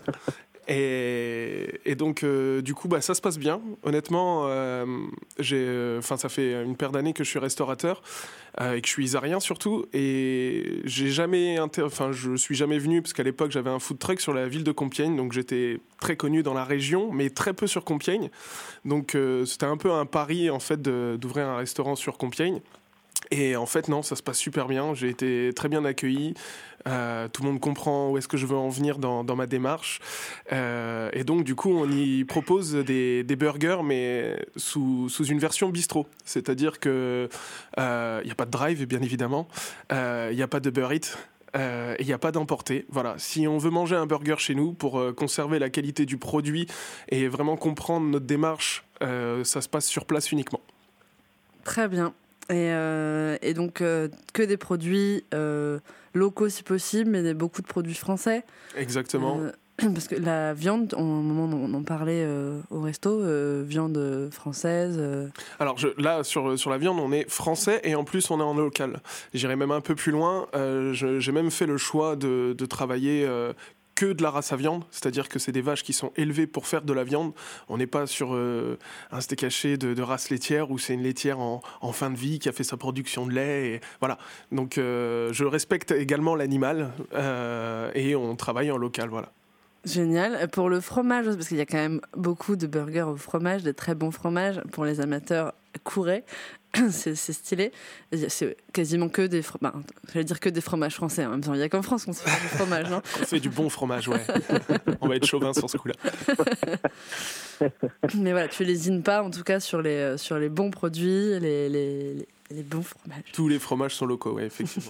Et, et donc, euh, du coup, bah, ça se passe bien. Honnêtement, euh, j'ai, enfin, ça fait une paire d'années que je suis restaurateur euh, et que je suis isarien surtout. Et j'ai jamais, inter... enfin, je suis jamais venu parce qu'à l'époque, j'avais un food truck sur la ville de Compiègne, donc j'étais très connu dans la région, mais très peu sur Compiègne. Donc, euh, c'était un peu un pari en fait de, d'ouvrir un restaurant sur Compiègne. Et en fait, non, ça se passe super bien. J'ai été très bien accueilli. Euh, tout le monde comprend où est-ce que je veux en venir dans, dans ma démarche. Euh, et donc, du coup, on y propose des, des burgers, mais sous, sous une version bistrot. C'est-à-dire qu'il n'y euh, a pas de drive, bien évidemment. Il euh, n'y a pas de Uber Eats. Il euh, n'y a pas d'emporté. Voilà. Si on veut manger un burger chez nous pour euh, conserver la qualité du produit et vraiment comprendre notre démarche, euh, ça se passe sur place uniquement. Très bien. Et, euh, et donc, euh, que des produits euh, locaux si possible, mais des, beaucoup de produits français. Exactement. Euh, parce que la viande, au moment où on en parlait euh, au resto, euh, viande française. Euh... Alors je, là, sur, sur la viande, on est français et en plus, on est en local. J'irai même un peu plus loin. Euh, je, j'ai même fait le choix de, de travailler... Euh, que de la race à viande, c'est-à-dire que c'est des vaches qui sont élevées pour faire de la viande. On n'est pas sur euh, un steak haché de, de race laitière où c'est une laitière en, en fin de vie qui a fait sa production de lait. Et voilà. Donc euh, je respecte également l'animal euh, et on travaille en local. Voilà. Génial. Pour le fromage, parce qu'il y a quand même beaucoup de burgers au fromage, des très bons fromages pour les amateurs courés. C'est, c'est stylé. C'est quasiment que des fromages. Bah, j'allais dire que des fromages français en même temps. Il n'y a qu'en France qu'on se fait du fromage, non ? On fait du bon fromage, ouais. On va être chauvin sur ce coup-là. Mais voilà, tu lésines pas en tout cas sur les, sur les bons produits, les, les, les, les bons fromages. Tous les fromages sont locaux, oui, effectivement.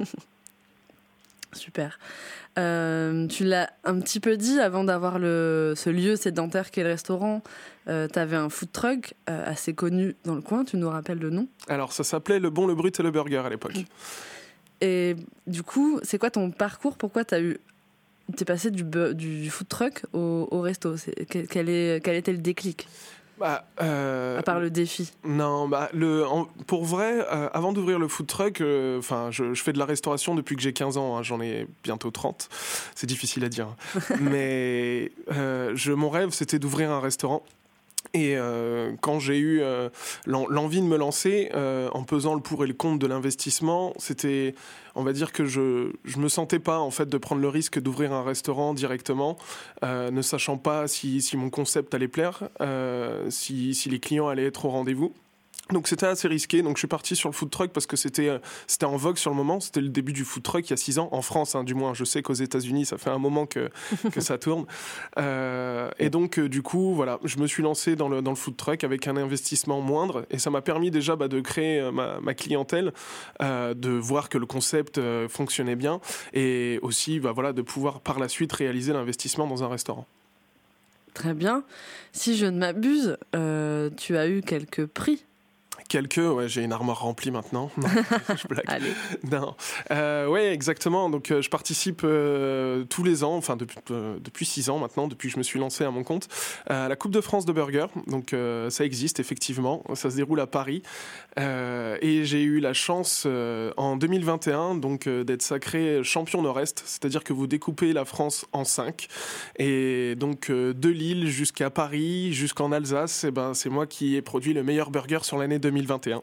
Super. Euh, tu l'as un petit peu dit, avant d'avoir le, ce lieu sédentaire qu'est le restaurant, euh, tu avais un food truck euh, assez connu dans le coin, tu nous rappelles le nom ? Alors ça s'appelait Le Bon, le Brut et le Burger à l'époque. Et du coup, c'est quoi ton parcours ? Pourquoi tu as eu... T'es passé du, du food truck au, au resto ? C'est, quel, est, quel était le déclic ? Bah, euh, à part le défi. Non, bah, le, en, pour vrai, euh, avant d'ouvrir le food truck, euh, je, je fais de la restauration depuis que j'ai quinze ans, hein, j'en ai bientôt trente, c'est difficile à dire. Mais euh, je, mon rêve, c'était d'ouvrir un restaurant. Et euh, quand j'ai eu euh, l'envie de me lancer, euh, en pesant le pour et le contre de l'investissement, c'était, on va dire que je je me sentais pas en fait de prendre le risque d'ouvrir un restaurant directement, euh, ne sachant pas si si mon concept allait plaire, euh, si si les clients allaient être au rendez-vous. Donc c'était assez risqué, donc je suis parti sur le food truck parce que c'était euh, c'était en vogue sur le moment, c'était le début du food truck il y a six ans, en France hein, du moins, je sais qu'aux États-Unis ça fait un moment que, que ça tourne. Euh, et donc euh, du coup voilà, je me suis lancé dans le, dans le food truck avec un investissement moindre et ça m'a permis déjà bah, de créer euh, ma, ma clientèle, euh, de voir que le concept euh, fonctionnait bien et aussi bah, voilà, de pouvoir par la suite réaliser l'investissement dans un restaurant. Très bien. Si je ne m'abuse, euh, tu as eu quelques prix. Quelques, ouais, j'ai une armoire remplie maintenant. Non, je blague. Allez. Non, euh, ouais, exactement. Donc, euh, je participe euh, tous les ans, enfin depuis euh, depuis six ans maintenant, depuis que je me suis lancé à mon compte, à la Coupe de France de burger. Donc, euh, ça existe effectivement. Ça se déroule à Paris, euh, et j'ai eu la chance euh, en deux mille vingt et un donc euh, d'être sacré champion Nord-Est. C'est-à-dire que vous découpez la France en cinq, et donc euh, de Lille jusqu'à Paris, jusqu'en Alsace, et ben c'est moi qui ai produit le meilleur burger sur l'année deux mille vingt et un.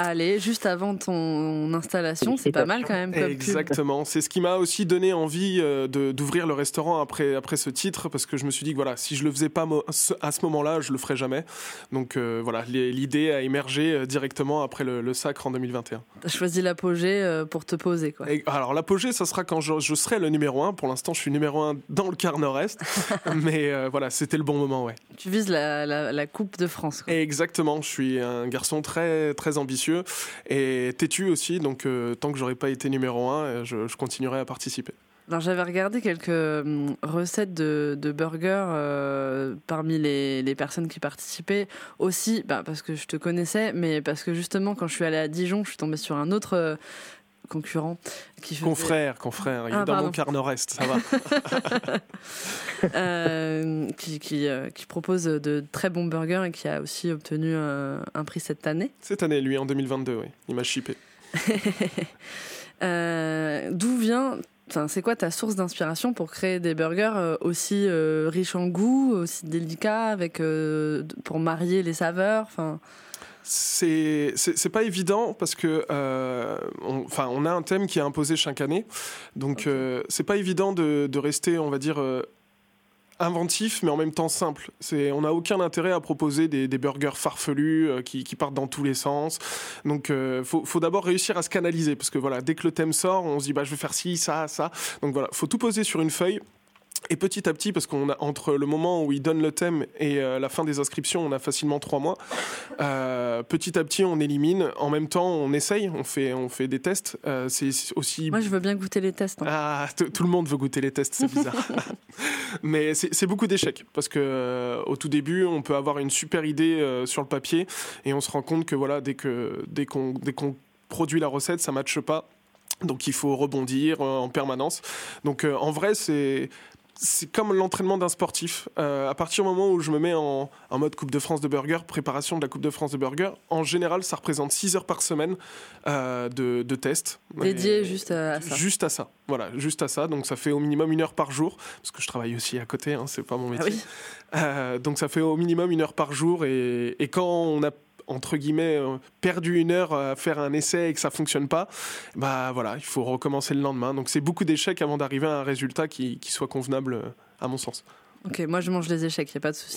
aller juste avant ton installation. C'est pas mal quand même comme Exactement. pub. C'est ce qui m'a aussi donné envie euh, de, d'ouvrir le restaurant après, après ce titre, parce que je me suis dit que voilà, si je le faisais pas mo- à ce moment-là, je le ferais jamais. Donc euh, voilà, l'idée a émergé directement après le, le Sacre en deux mille vingt et un. T'as choisi l'apogée euh, pour te poser, quoi. Et, alors l'apogée, ça sera quand je, je serai le numéro un. Pour l'instant, je suis numéro un dans le quart nord-est. Mais euh, voilà, c'était le bon moment, ouais. Tu vises la, la, la Coupe de France, quoi. Exactement, je suis un garçon très, très ambitieux et têtu aussi, donc euh, tant que j'aurai pas été numéro un, je, je continuerai à participer. Alors, j'avais regardé quelques hum, recettes de, de burgers euh, parmi les, les personnes qui participaient. Aussi, bah, parce que je te connaissais, mais parce que justement, quand je suis allée à Dijon, je suis tombée sur un autre euh, concurrent. Qui faisait... Confrère, confrère, il est ah, dans pardon. mon quart nord-est, ça va. euh, qui, qui, euh, qui propose de très bons burgers et qui a aussi obtenu euh, un prix cette année. Cette année, lui, en deux mille vingt-deux, oui. Il m'a chippé. euh, d'où vient... Enfin, c'est quoi ta source d'inspiration pour créer des burgers euh, aussi euh, riches en goût, aussi délicats, avec, euh, pour marier les saveurs, enfin... C'est, c'est, c'est pas évident parce que euh, on, enfin, on a un thème qui est imposé chaque année. Donc, okay. euh, c'est pas évident de, de rester, on va dire, euh, inventif, mais en même temps simple. C'est, on n'a aucun intérêt à proposer des, des burgers farfelus euh, qui, qui partent dans tous les sens. Donc, il euh, faut, faut d'abord réussir à se canaliser parce que voilà, dès que le thème sort, on se dit bah, je vais faire ci, ça, ça. Donc voilà, faut tout poser sur une feuille. Et petit à petit, parce qu'on a entre le moment où ils donnent le thème et euh, la fin des inscriptions, on a facilement trois mois. Euh, petit à petit, on élimine. En même temps, on essaye, on fait, on fait des tests. Euh, c'est aussi. Moi, je veux bien goûter les tests. Hein. Ah, t- tout le monde veut goûter les tests, c'est bizarre. Mais c'est, c'est beaucoup d'échecs parce que euh, au tout début, on peut avoir une super idée euh, sur le papier et on se rend compte que voilà, dès que dès qu'on dès qu'on produit la recette, ça matche pas. Donc il faut rebondir euh, en permanence. Donc euh, en vrai, c'est C'est comme l'entraînement d'un sportif. Euh, à partir du moment où je me mets en, en mode Coupe de France de burger, préparation de la Coupe de France de burger, en général, ça représente six heures par semaine euh, de, de tests. Dédié juste à ça. Juste à ça. Voilà, juste à ça. Donc ça fait au minimum une heure par jour, parce que je travaille aussi à côté, hein, c'est pas mon métier. Ah oui. euh, donc ça fait au minimum une heure par jour. Et, et quand on a entre guillemets, euh, perdu une heure à faire un essai et que ça fonctionne pas, bah voilà, il faut recommencer le lendemain. Donc c'est beaucoup d'échecs avant d'arriver à un résultat qui, qui soit convenable, euh, à mon sens. Ok, moi je mange les échecs, il n'y a pas de souci.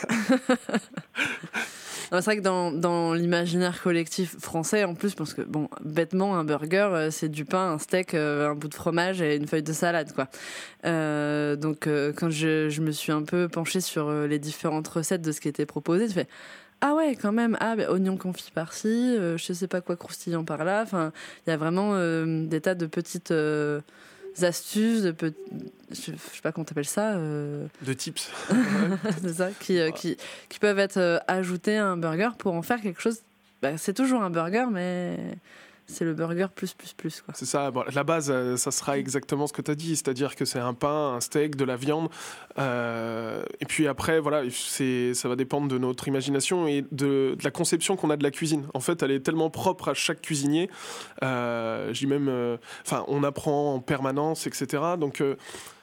Non, c'est vrai que dans, dans l'imaginaire collectif français, en plus, parce que, bon, bêtement, un burger, euh, c'est du pain, un steak, euh, un bout de fromage et une feuille de salade, quoi. Euh, donc, euh, quand je, je me suis un peu penchée sur euh, les différentes recettes de ce qui était proposé, je fais... Ah ouais, quand même, ah, bah, oignon confit par-ci, euh, je sais pas quoi croustillant par-là. Enfin, il y a vraiment euh, des tas de petites euh, astuces, de pe... je sais pas comment t'appelles ça. Euh... De tips. C'est ça, qui, euh, qui, qui peuvent être euh, ajoutés à un burger pour en faire quelque chose. Bah, c'est toujours un burger, mais c'est le burger plus, plus, plus, quoi. C'est ça, bon, la base, ça sera exactement ce que tu as dit, c'est-à-dire que c'est un pain, un steak, de la viande. Euh, et puis après, voilà, c'est, ça va dépendre de notre imagination et de, de la conception qu'on a de la cuisine. En fait, elle est tellement propre à chaque cuisinier. Euh, j'ai même, enfin, euh, on apprend en permanence, et cetera. Donc, euh,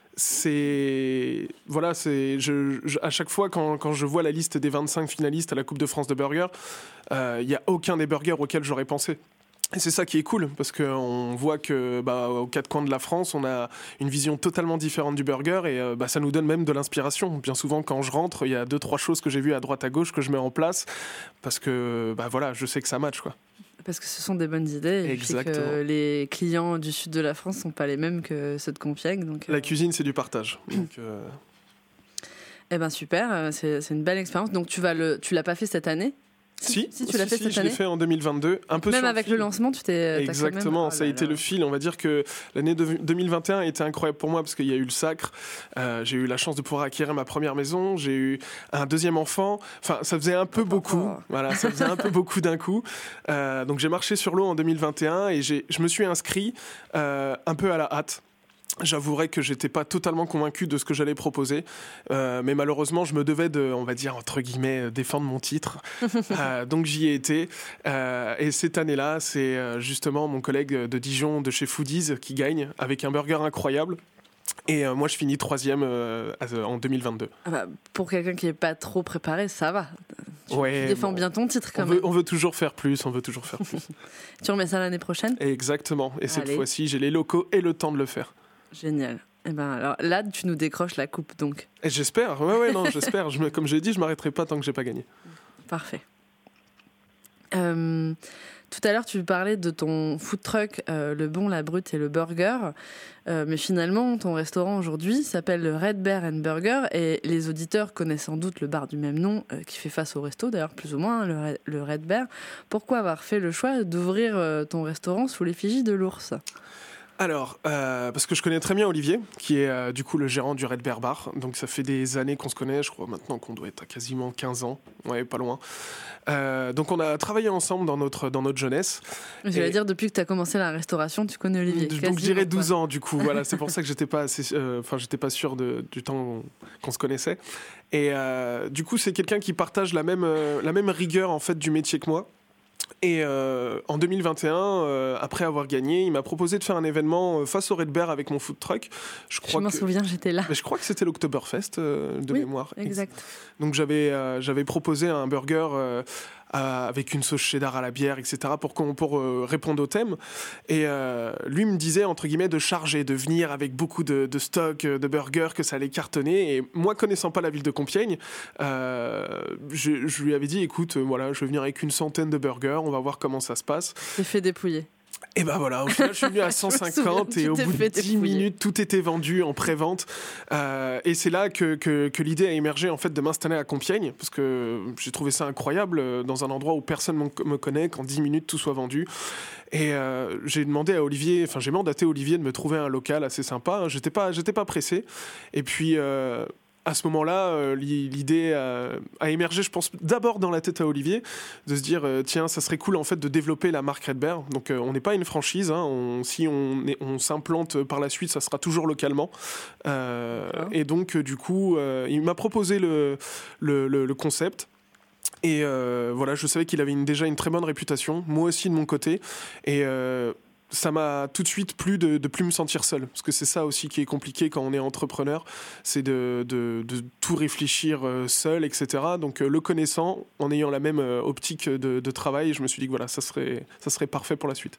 c'est voilà, c'est je, je, à chaque fois quand, quand je vois la liste des vingt-cinq finalistes à la Coupe de France de burgers, il euh, n'y a aucun des burgers auxquels j'aurais pensé. Et c'est ça qui est cool, parce qu'on voit que bah, aux quatre coins de la France, on a une vision totalement différente du burger et euh, bah, ça nous donne même de l'inspiration. Bien souvent, quand je rentre, il y a deux, trois choses que j'ai vues à droite, à gauche que je mets en place parce que bah, voilà, je sais que ça match, quoi. Parce que ce sont des bonnes idées. Exactement. Et que les clients du sud de la France ne sont pas les mêmes que ceux de Compiègne. Donc, la euh... cuisine, c'est du partage. Donc, euh... Eh ben super, c'est, c'est une belle expérience. Donc tu vas le, tu l'as pas fait cette année ? Si, si, tu l'as si, fait si, cette je année. l'ai fait en deux mille vingt-deux. Un peu même sur avec le, le lancement, tu t'es... Exactement, même... oh ça a été là. le fil. On va dire que l'année de deux mille vingt et un a été incroyable pour moi parce qu'il y a eu le Sacre. Euh, j'ai eu la chance de pouvoir acquérir ma première maison. J'ai eu un deuxième enfant. Enfin, ça faisait un peu oh, beaucoup. Oh. Voilà, ça faisait un peu beaucoup d'un coup. Euh, donc j'ai marché sur l'eau en deux mille vingt et un et j'ai, je me suis inscrit euh, un peu à la hâte. J'avouerais que j'étais pas totalement convaincu de ce que j'allais proposer, euh, mais malheureusement je me devais de, on va dire entre guillemets, défendre mon titre. euh, donc j'y ai été. Euh, et cette année-là, c'est justement mon collègue de Dijon de chez Foodies qui gagne avec un burger incroyable. Et euh, moi je finis troisième euh, en deux mille vingt-deux. Ah bah, pour quelqu'un qui est pas trop préparé, ça va. Tu, ouais, tu défends bon, bien ton titre quand on même. Veut, on veut toujours faire plus, on veut toujours faire plus. Tu remets ça l'année prochaine ? Exactement. Et cette Allez. fois-ci, j'ai les locaux et le temps de le faire. Génial. Et ben alors là, tu nous décroches la coupe donc. Et j'espère. Ouais, ouais, non, j'espère. Je me, comme j'ai dit, je m'arrêterai pas tant que j'ai pas gagné. Parfait. Euh, tout à l'heure, tu parlais de ton food truck, euh, le bon, la brute et le burger. Euh, mais finalement, ton restaurant aujourd'hui s'appelle le Red Bear and Burger. Et les auditeurs connaissent sans doute le bar du même nom euh, qui fait face au resto, d'ailleurs, plus ou moins, le, Red, le Red Bear. Pourquoi avoir fait le choix d'ouvrir euh, ton restaurant sous l'effigie de l'ours ? Alors, euh, parce que je connais très bien Olivier, qui est euh, du coup le gérant du Red Bear Bar. Donc ça fait des années qu'on se connaît, je crois maintenant qu'on doit être à quasiment quinze ans. Ouais, pas loin. Euh, donc on a travaillé ensemble dans notre, dans notre jeunesse. Je vais dire, depuis que tu as commencé la restauration, tu connais Olivier. Donc je dirais douze ans du coup. Voilà, c'est pour ça que j'étais pas, assez, euh, enfin, j'étais pas sûr de, du temps qu'on se connaissait. Et euh, du coup, c'est quelqu'un qui partage la même, euh, la même rigueur en fait du métier que moi. Et euh, en deux mille vingt et un, euh, après avoir gagné, il m'a proposé de faire un événement euh, face au Red Bear avec mon food truck. Je, crois je m'en que... souviens, j'étais là. Mais je crois que c'était l'Oktoberfest euh, de oui, mémoire. Exact. Donc j'avais, euh, j'avais proposé un burger euh, à, avec une sauce cheddar à la bière, et cetera pour, qu'on, pour euh, répondre au thème. Et euh, lui me disait, entre guillemets, de charger, de venir avec beaucoup de, de stock, de burgers, que ça allait cartonner. Et moi, connaissant pas la ville de Compiègne, euh, je, je lui avais dit, écoute, euh, voilà, je vais venir avec une centaine de burgers, on va voir comment ça se passe. T'es fait dépouiller. Et ben voilà, au final, je suis venu à cent cinquante et au bout de dix minutes, tout était vendu en pré-vente. Euh, et c'est là que, que, que l'idée a émergé en fait de m'installer à Compiègne, parce que j'ai trouvé ça incroyable dans un endroit où personne me connaît, qu'en dix minutes tout soit vendu. Et euh, j'ai demandé à Olivier, enfin j'ai mandaté Olivier de me trouver un local assez sympa. J'étais pas, j'étais pas pressé. Et puis euh, à ce moment-là, euh, l'idée a, a émergé, je pense, d'abord dans la tête à Olivier, de se dire, euh, tiens, ça serait cool en fait de développer la marque Red Bear. Donc, euh, on n'est pas une franchise. Hein, on, si on, est, on s'implante par la suite, ça sera toujours localement. Euh, ah. Et donc, euh, du coup, euh, il m'a proposé le, le, le, le concept. Et euh, voilà, je savais qu'il avait une, déjà une très bonne réputation, moi aussi de mon côté. Et euh, ça m'a tout de suite plu de ne plus me sentir seul, parce que c'est ça aussi qui est compliqué quand on est entrepreneur, c'est de, de, de tout réfléchir seul, et cetera. Donc le connaissant, en ayant la même optique de, de travail, je me suis dit que voilà, ça serait, ça serait parfait pour la suite.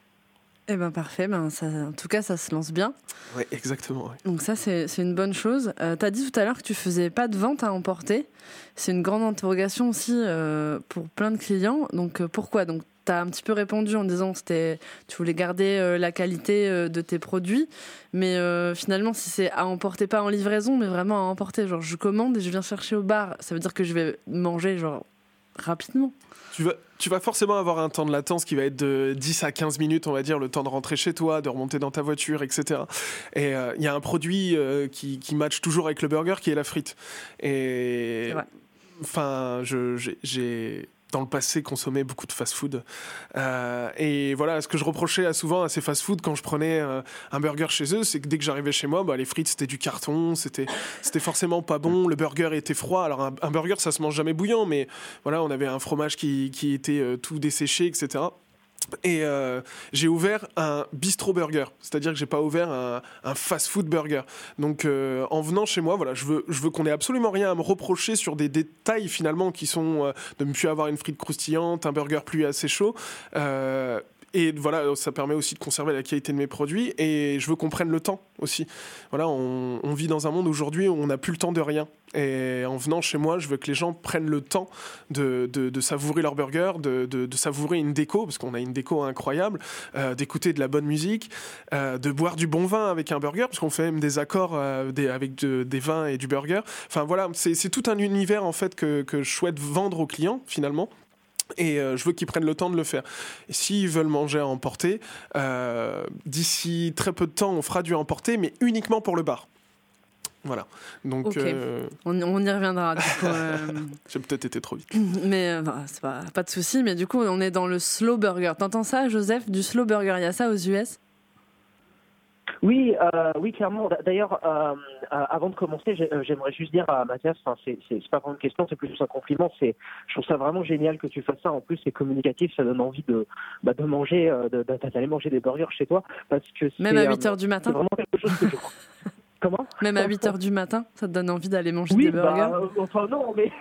Eh ben parfait, ben ça, en tout cas ça se lance bien. Oui, exactement. Ouais. Donc ça c'est, c'est une bonne chose. Euh, tu as dit tout à l'heure que tu faisais pas de vente à emporter. C'est une grande interrogation aussi euh, pour plein de clients. Donc euh, pourquoi ? Donc tu as un petit peu répondu en disant que c'était, tu voulais garder euh, la qualité euh, de tes produits. Mais euh, finalement si c'est à emporter, pas en livraison mais vraiment à emporter, genre je commande et je viens chercher au bar, ça veut dire que je vais manger genre rapidement. Tu vas, tu vas forcément avoir un temps de latence qui va être de dix à quinze minutes, on va dire, le temps de rentrer chez toi, de remonter dans ta voiture, et cetera. Et il euh, y a un produit euh, qui, qui matche toujours avec le burger, qui est la frite. Et enfin, je, j'ai, j'ai dans le passé consommé beaucoup de fast-food. Euh, et voilà, ce que je reprochais souvent à ces fast-food quand je prenais euh, un burger chez eux, c'est que dès que j'arrivais chez moi, bah, les frites c'était du carton, c'était, c'était forcément pas bon, le burger était froid. Alors un, un burger ça se mange jamais bouillant, mais voilà, on avait un fromage qui, qui était euh, tout desséché, et cetera. Et euh, j'ai ouvert un bistrot burger, c'est-à-dire que j'ai pas ouvert un, un fast-food burger. Donc euh, en venant chez moi, voilà, je veux, je veux qu'on ait absolument rien à me reprocher sur des détails finalement qui sont euh, de ne plus avoir une frite croustillante, un burger plus assez chaud. Euh, Et voilà, ça permet aussi de conserver la qualité de mes produits. Et je veux qu'on prenne le temps aussi. Voilà, on, on vit dans un monde aujourd'hui où on n'a plus le temps de rien. Et en venant chez moi, je veux que les gens prennent le temps de, de, de savourer leur burger, de, de, de savourer une déco, parce qu'on a une déco incroyable, euh, d'écouter de la bonne musique, euh, de boire du bon vin avec un burger, parce qu'on fait même des accords euh, des, avec de, des vins et du burger. Enfin voilà, c'est, c'est tout un univers en fait que, que je souhaite vendre aux clients finalement. Et euh, je veux qu'ils prennent le temps de le faire. Et s'ils veulent manger à emporter, euh, d'ici très peu de temps, on fera du à emporter, mais uniquement pour le bar. Voilà. Donc, okay. euh... on, on y reviendra. Du coup, euh... J'ai peut-être été trop vite. Mais euh, bah, c'est pas, pas de souci. Mais du coup, on est dans le slow burger. T'entends ça, Joseph, du slow burger? Il y a ça aux U S? Oui, euh, oui, clairement. D'ailleurs, euh, euh, avant de commencer, j'aimerais juste dire à Mathias, enfin, c'est, c'est, c'est pas vraiment une question, c'est plus juste un compliment. C'est, je trouve ça vraiment génial que tu fasses ça. En plus, c'est communicatif, ça donne envie de, bah, de manger, de, d'aller manger des burgers chez toi, parce que même à huit heures du matin. C'est vraiment quelque chose que je. Comment ? Même à huit heures du matin, ça te donne envie d'aller manger oui, des burgers ? bah, euh, enfin non, mais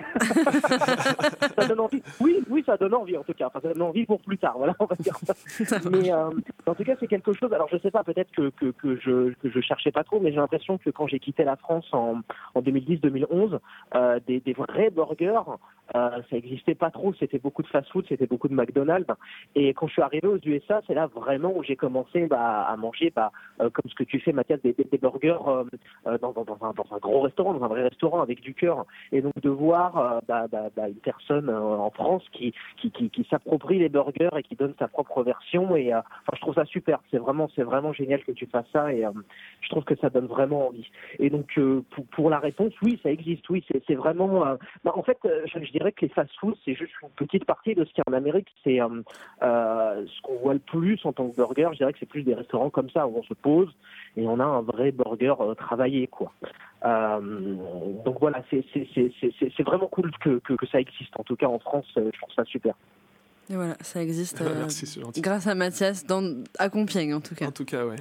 ça donne envie. Oui, oui, ça donne envie en tout cas. Enfin, ça donne envie pour plus tard, voilà, on va dire ça. Mais euh, en tout cas, c'est quelque chose. Alors, je sais pas, peut-être que que, que je que je cherchais pas trop, mais j'ai l'impression que quand j'ai quitté la France en en deux mille dix deux mille onze, euh, des des vrais burgers, euh, ça existait pas trop. C'était beaucoup de fast-food, c'était beaucoup de McDonald's. Et quand je suis arrivé aux U S A, c'est là vraiment où j'ai commencé bah, à manger, bah, euh, comme ce que tu fais, Mathias, des, des, des burgers euh, dans, dans, dans, un, dans un gros restaurant, dans un vrai restaurant avec du cœur. Et donc de voir euh, bah, bah, bah, une personne euh, en France qui, qui, qui, qui s'approprie les burgers et qui donne sa propre version. Et euh, enfin, je trouve ça super. C'est vraiment, c'est vraiment génial que tu fasses ça. Et euh, je trouve que ça donne vraiment envie. Et donc euh, pour, pour la réponse, oui, ça existe. Oui, c'est, c'est vraiment. Euh, bah, en fait, je, je dirais que les fast-foods, c'est juste une petite partie de ce qu'il y a en Amérique. C'est euh, euh, ce qu'on voit le plus en tant que burger. Je dirais que c'est plus des restaurants comme ça où on se pose et on a un vrai burger euh, travaillé, quoi. Euh, donc voilà, c'est, c'est, c'est, c'est, c'est vraiment cool que, que, que ça existe. En tout cas, en France, je trouve ça super. Et voilà, ça existe euh, Merci, c'est gentil. Grâce à Mathias, dans, à Compiègne en tout cas. En tout cas, ouais.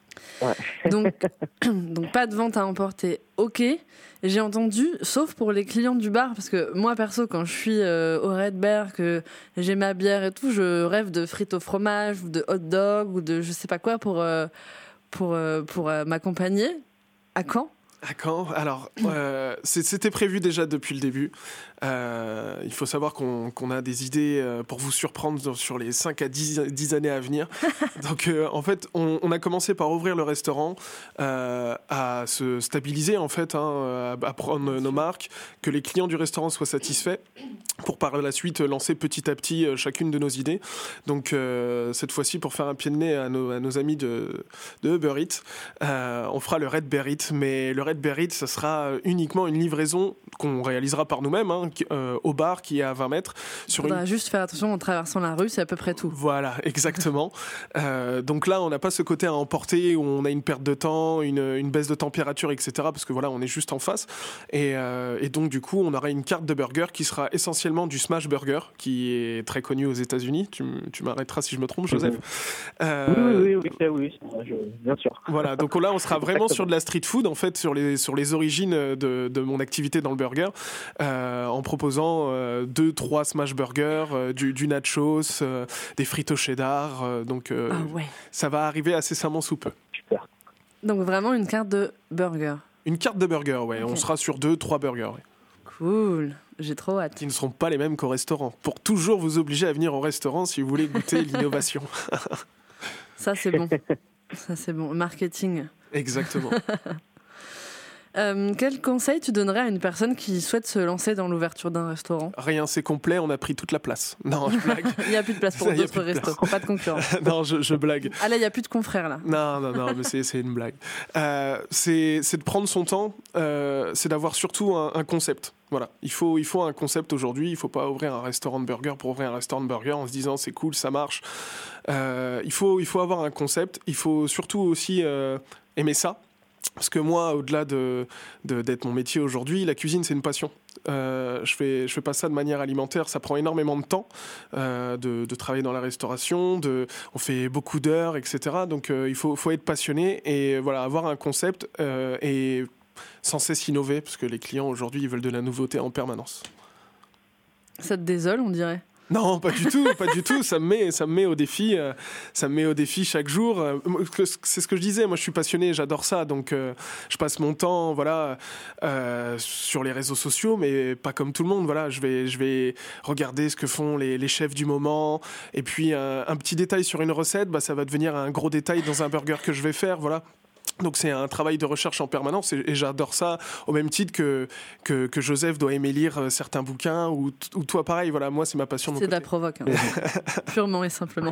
Ouais. Donc, donc pas de vente à emporter, ok. J'ai entendu, sauf pour les clients du bar, parce que moi perso, quand je suis euh, au Red Bear, que j'ai ma bière et tout, je rêve de frites au fromage ou de hot dog ou de je sais pas quoi pour euh, pour euh, pour euh, m'accompagner. À quand ? À quand ? Alors, euh, c'était prévu déjà depuis le début. Euh, il faut savoir qu'on, qu'on a des idées euh, pour vous surprendre sur les cinq à dix années à venir. Donc, euh, en fait, on, on a commencé par ouvrir le restaurant, euh, à se stabiliser, en fait, hein, à, à prendre nos marques, que les clients du restaurant soient satisfaits, pour par la suite lancer petit à petit euh, chacune de nos idées. Donc, euh, cette fois-ci, pour faire un pied de nez à nos, à nos amis de, de Uber Eats, euh, on fera le Red Bear Eats, mais le Red Bear Eats, ça sera uniquement une livraison qu'on réalisera par nous-mêmes, hein, qui, euh, au bar qui est à vingt mètres. Il faudra une... juste faire attention en traversant la rue, c'est à peu près tout. Voilà, exactement. euh, donc là, on n'a pas ce côté à emporter où on a une perte de temps, une, une baisse de température, et cetera. Parce que voilà, on est juste en face. Et, euh, et donc, du coup, on aura une carte de burger qui sera essentiellement du Smash Burger, qui est très connu aux États-Unis. Tu, tu m'arrêteras si je me trompe, Joseph. Euh... Oui, oui, oui, oui, oui, je... bien sûr. Voilà, donc là, on sera vraiment sur de la street food, en fait, sur les, sur les origines de, de mon activité dans le burger, euh, en proposant euh, deux, trois smash burgers, euh, du, du nachos, euh, des frites au cheddar. Euh, donc, euh, ah ouais. Ça va arriver incessamment sous peu. Super. Donc vraiment une carte de burger. Une carte de burger, ouais. Okay. On sera sur deux, trois burgers. Ouais. Cool. J'ai trop hâte. Qui ne seront pas les mêmes qu'au restaurant. Pour toujours vous obliger à venir au restaurant si vous voulez goûter l'innovation. Ça, c'est bon. Ça, c'est bon. Marketing. Exactement. Euh, quel conseil tu donnerais à une personne qui souhaite se lancer dans l'ouverture d'un restaurant ? Rien, c'est complet, on a pris toute la place. Non, je blague. Il n'y a plus de place pour d'autres restos, pas de concurrence. Non, je, je blague. Ah là, il n'y a plus de confrères, là. Non, non, non, mais c'est, c'est une blague. Euh, c'est, c'est de prendre son temps, euh, c'est d'avoir surtout un, un concept. Voilà, il faut, il faut un concept aujourd'hui, il ne faut pas ouvrir un restaurant de burger pour ouvrir un restaurant de burger en se disant c'est cool, ça marche. Euh, il faut, il faut avoir un concept, il faut surtout aussi euh, aimer ça. Parce que moi, au-delà de, de, d'être mon métier aujourd'hui, la cuisine, c'est une passion. Euh, je fais, je fais pas ça de manière alimentaire, ça prend énormément de temps euh, de, de travailler dans la restauration, de, on fait beaucoup d'heures, et cetera. Donc euh, il faut, faut être passionné et voilà, avoir un concept euh, et sans cesse innover, parce que les clients aujourd'hui, ils veulent de la nouveauté en permanence. Ça te désole, on dirait ? Non, pas du tout, pas du tout. Ça me met, ça me met au défi, euh, ça me met au défi chaque jour. Euh, c'est ce que je disais. Moi, je suis passionné, j'adore ça. Donc, euh, je passe mon temps, voilà, euh, sur les réseaux sociaux, mais pas comme tout le monde. Voilà, je vais, je vais regarder ce que font les, les chefs du moment. Et puis, euh, un petit détail sur une recette, bah, ça va devenir un gros détail dans un burger que je vais faire. Voilà. Donc c'est un travail de recherche en permanence et, et j'adore ça au même titre que, que, que Joseph doit aimer lire certains bouquins ou, ou toi pareil, voilà, moi c'est ma passion. C'est de la provoque, hein. Purement et simplement.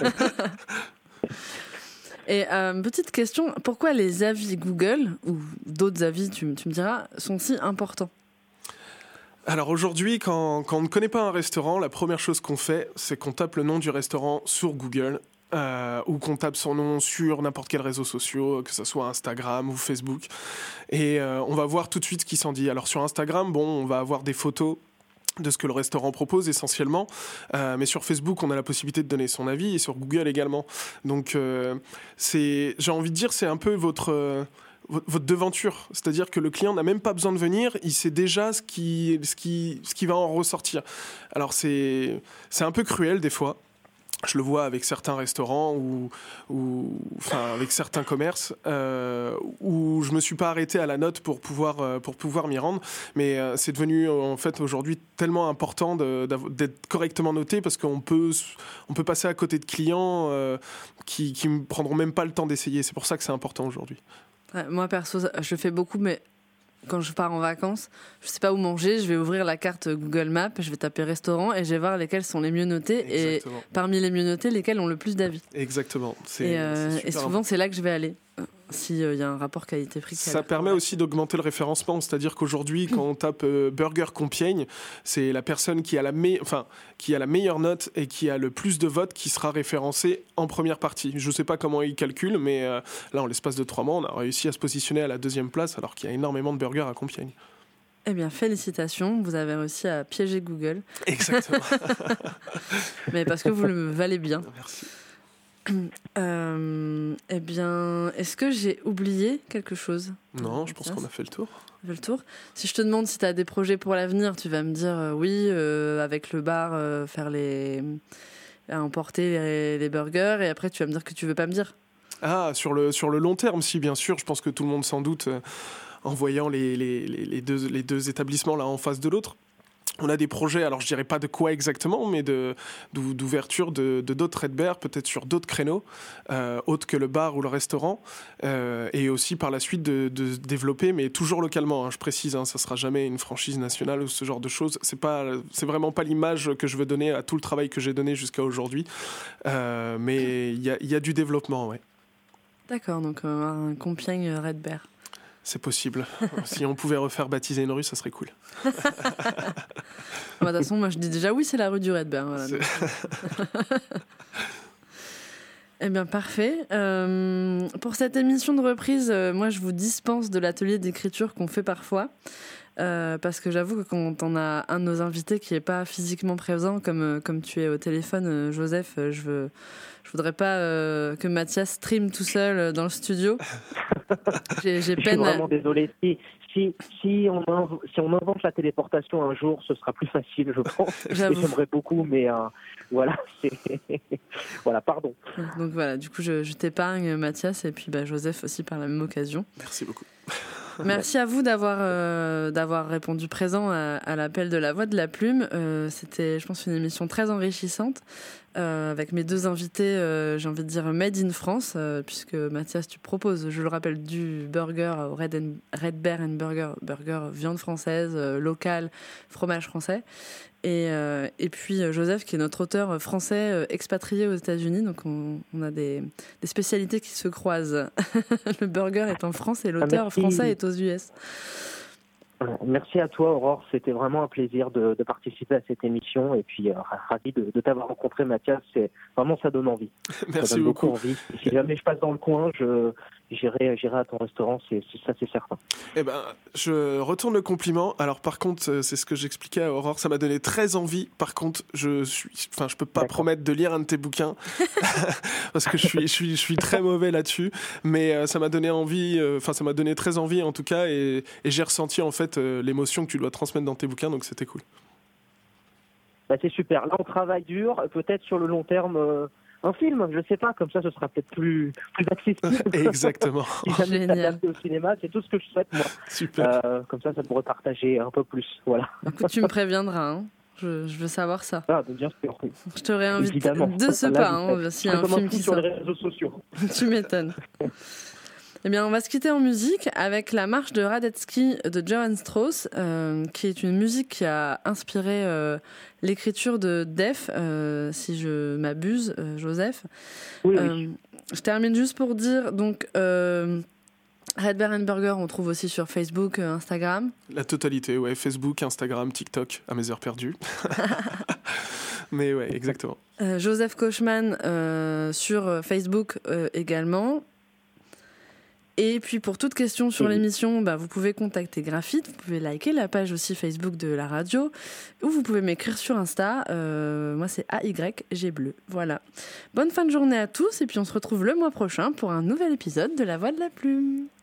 Et euh, petite question, pourquoi les avis Google ou d'autres avis, tu, tu me diras, sont si importants ? Alors aujourd'hui, quand, quand on ne connaît pas un restaurant, la première chose qu'on fait, c'est qu'on tape le nom du restaurant sur Google. Euh, ou qu'on tape son nom sur n'importe quel réseau social, que ce soit Instagram ou Facebook. Et euh, on va voir tout de suite ce qui s'en dit. Alors sur Instagram, bon, on va avoir des photos de ce que le restaurant propose essentiellement, euh, mais sur Facebook on a la possibilité de donner son avis et sur Google également. Donc euh, c'est, j'ai envie de dire, c'est un peu votre... Euh, votre devanture. C'est-à-dire que le client n'a même pas besoin de venir, il sait déjà ce qui, ce qui, ce qui va en ressortir. Alors c'est, c'est un peu cruel des fois. Je le vois avec certains restaurants ou, ou enfin avec certains commerces euh, où je me suis pas arrêté à la note pour pouvoir euh, pour pouvoir m'y rendre, mais euh, c'est devenu en fait aujourd'hui tellement important de, d'être correctement noté parce qu'on peut on peut passer à côté de clients euh, qui qui me prendront même pas le temps d'essayer. C'est pour ça que c'est important aujourd'hui. Ouais, moi perso, je fais beaucoup, mais quand je pars en vacances, je sais pas où manger, je vais ouvrir la carte Google Maps, je vais taper restaurant et je vais voir lesquels sont les mieux notés. Exactement. Et parmi les mieux notés, lesquels ont le plus d'avis. Exactement. C'est, et, euh, c'est et souvent, important. C'est là que je vais aller. S'il y a un rapport qualité-prix. Ça permet aussi d'augmenter le référencement, c'est-à-dire qu'aujourd'hui, quand on tape euh, Burger Compiègne, c'est la personne qui a, la me... enfin, qui a la meilleure note et qui a le plus de votes qui sera référencée en première partie. Je ne sais pas comment ils calculent, mais euh, là, en l'espace de trois mois, on a réussi à se positionner à la deuxième place, alors qu'il y a énormément de burgers à Compiègne. Eh bien, félicitations, vous avez réussi à piéger Google. Exactement. Mais parce que vous le valez bien. Merci. Euh, eh bien, est-ce que j'ai oublié quelque chose ? Non, je pense qu'on a fait le tour. Le tour. Si je te demande si tu as des projets pour l'avenir, tu vas me dire euh, oui, euh, avec le bar, euh, faire les. emporter les, les burgers, et après tu vas me dire que tu veux pas me dire. Ah, sur le, sur le long terme, si, bien sûr. Je pense que tout le monde s'en doute euh, en voyant les, les, les, deux, les deux établissements là en face de l'autre. On a des projets, alors je dirais pas de quoi exactement, mais de, d'ouverture de, de d'autres Red Bear, peut-être sur d'autres créneaux, euh, autres que le bar ou le restaurant, euh, et aussi par la suite de, de développer, mais toujours localement, hein, je précise, hein, ça sera jamais une franchise nationale ou ce genre de choses. C'est pas, c'est vraiment pas l'image que je veux donner à tout le travail que j'ai donné jusqu'à aujourd'hui, euh, mais il y a, y a du développement, ouais. D'accord, donc euh, un Compiègne Red Bear. C'est possible. Si on pouvait refaire baptiser une rue, ça serait cool. De toute façon, moi je dis déjà oui, c'est la rue du Red Bear. Voilà, eh bien, parfait. Euh, pour cette émission de reprise, euh, moi je vous dispense de l'atelier d'écriture qu'on fait parfois. Euh, parce que j'avoue que quand on a un de nos invités qui n'est pas physiquement présent, comme, euh, comme tu es au téléphone, euh, Joseph, euh, je veux, je voudrais pas euh, que Mathias stream tout seul euh, dans le studio. J'ai, j'ai peine. Je suis vraiment à... désolé. Si, si, si, on inv... si on invente la téléportation un jour, ce sera plus facile, je pense. J'aimerais beaucoup, mais euh, voilà. C'est... voilà, pardon. Donc voilà, du coup, je, je t'épargne, Mathias, et puis bah, Joseph aussi par la même occasion. Merci beaucoup. Merci à vous d'avoir, euh, d'avoir répondu présent à, à l'appel de la Voix de la Plume. Euh, c'était, je pense, une émission très enrichissante. Euh, avec mes deux invités, euh, j'ai envie de dire Made in France, euh, puisque Mathias, tu proposes, je le rappelle, du burger au Red, and, Red Bear and Burger, burger viande française, euh, locale, fromage français. Et, euh, et puis Joseph, qui est notre auteur français euh, expatrié aux États-Unis. Donc on, on a des, des spécialités qui se croisent. Le burger est en France et l'auteur ah, français est aux U S. Merci à toi, Aurore. C'était vraiment un plaisir de, de participer à cette émission. Et puis, euh, ravi de, de t'avoir rencontré, Mathias. C'est, vraiment, ça donne envie. Merci ça donne beaucoup. beaucoup envie. Et si jamais je passe dans le coin, je, j'irai, j'irai à ton restaurant. C'est, c'est, ça, c'est certain. Eh ben, je retourne le compliment. Alors, par contre, c'est ce que j'expliquais à Aurore. Ça m'a donné très envie. Par contre, je suis, enfin, je peux pas D'accord. promettre de lire un de tes bouquins parce que je suis, je suis, je suis très mauvais là-dessus. Mais euh, ça m'a donné envie. Enfin, euh, ça m'a donné très envie, en tout cas. Et, et j'ai ressenti, en fait, Euh, l'émotion que tu dois transmettre dans tes bouquins, donc c'était cool. Bah, c'est super. Là, on travaille dur, peut-être sur le long terme, euh, un film, je sais pas, comme ça, ce sera peut-être plus, plus accessible. Exactement. Si jamais t'adaptes au cinéma, c'est tout ce que je souhaite, moi. Super. Euh, comme ça, ça pourrait partager un peu plus. Voilà. Écoute, tu me préviendras, hein. Je, je veux savoir ça. Ah, bien sûr. Je te réinvite de ce pas, hein, s'il y a un film qui sur sort. les réseaux sociaux. Tu m'étonnes. Eh bien, on va se quitter en musique avec la marche de Radetzky de Johann Strauss, euh, qui est une musique qui a inspiré euh, l'écriture de Def, euh, si je m'abuse, euh, Joseph. Oui, euh, oui. Je termine juste pour dire, donc, euh, Red Bear and Burger, on trouve aussi sur Facebook, euh, Instagram. La totalité, ouais, Facebook, Instagram, TikTok, à mes heures perdues. Mais ouais, exactement. Euh, Joseph Kochman euh, sur Facebook euh, également. Et puis pour toute question sur oui. l'émission, bah, vous pouvez contacter Graphite, vous pouvez liker la page aussi Facebook de la radio, ou vous pouvez m'écrire sur Insta, euh, moi c'est A Y G bleu. Voilà. Bonne fin de journée à tous, et puis on se retrouve le mois prochain pour un nouvel épisode de La Voix de la Plume.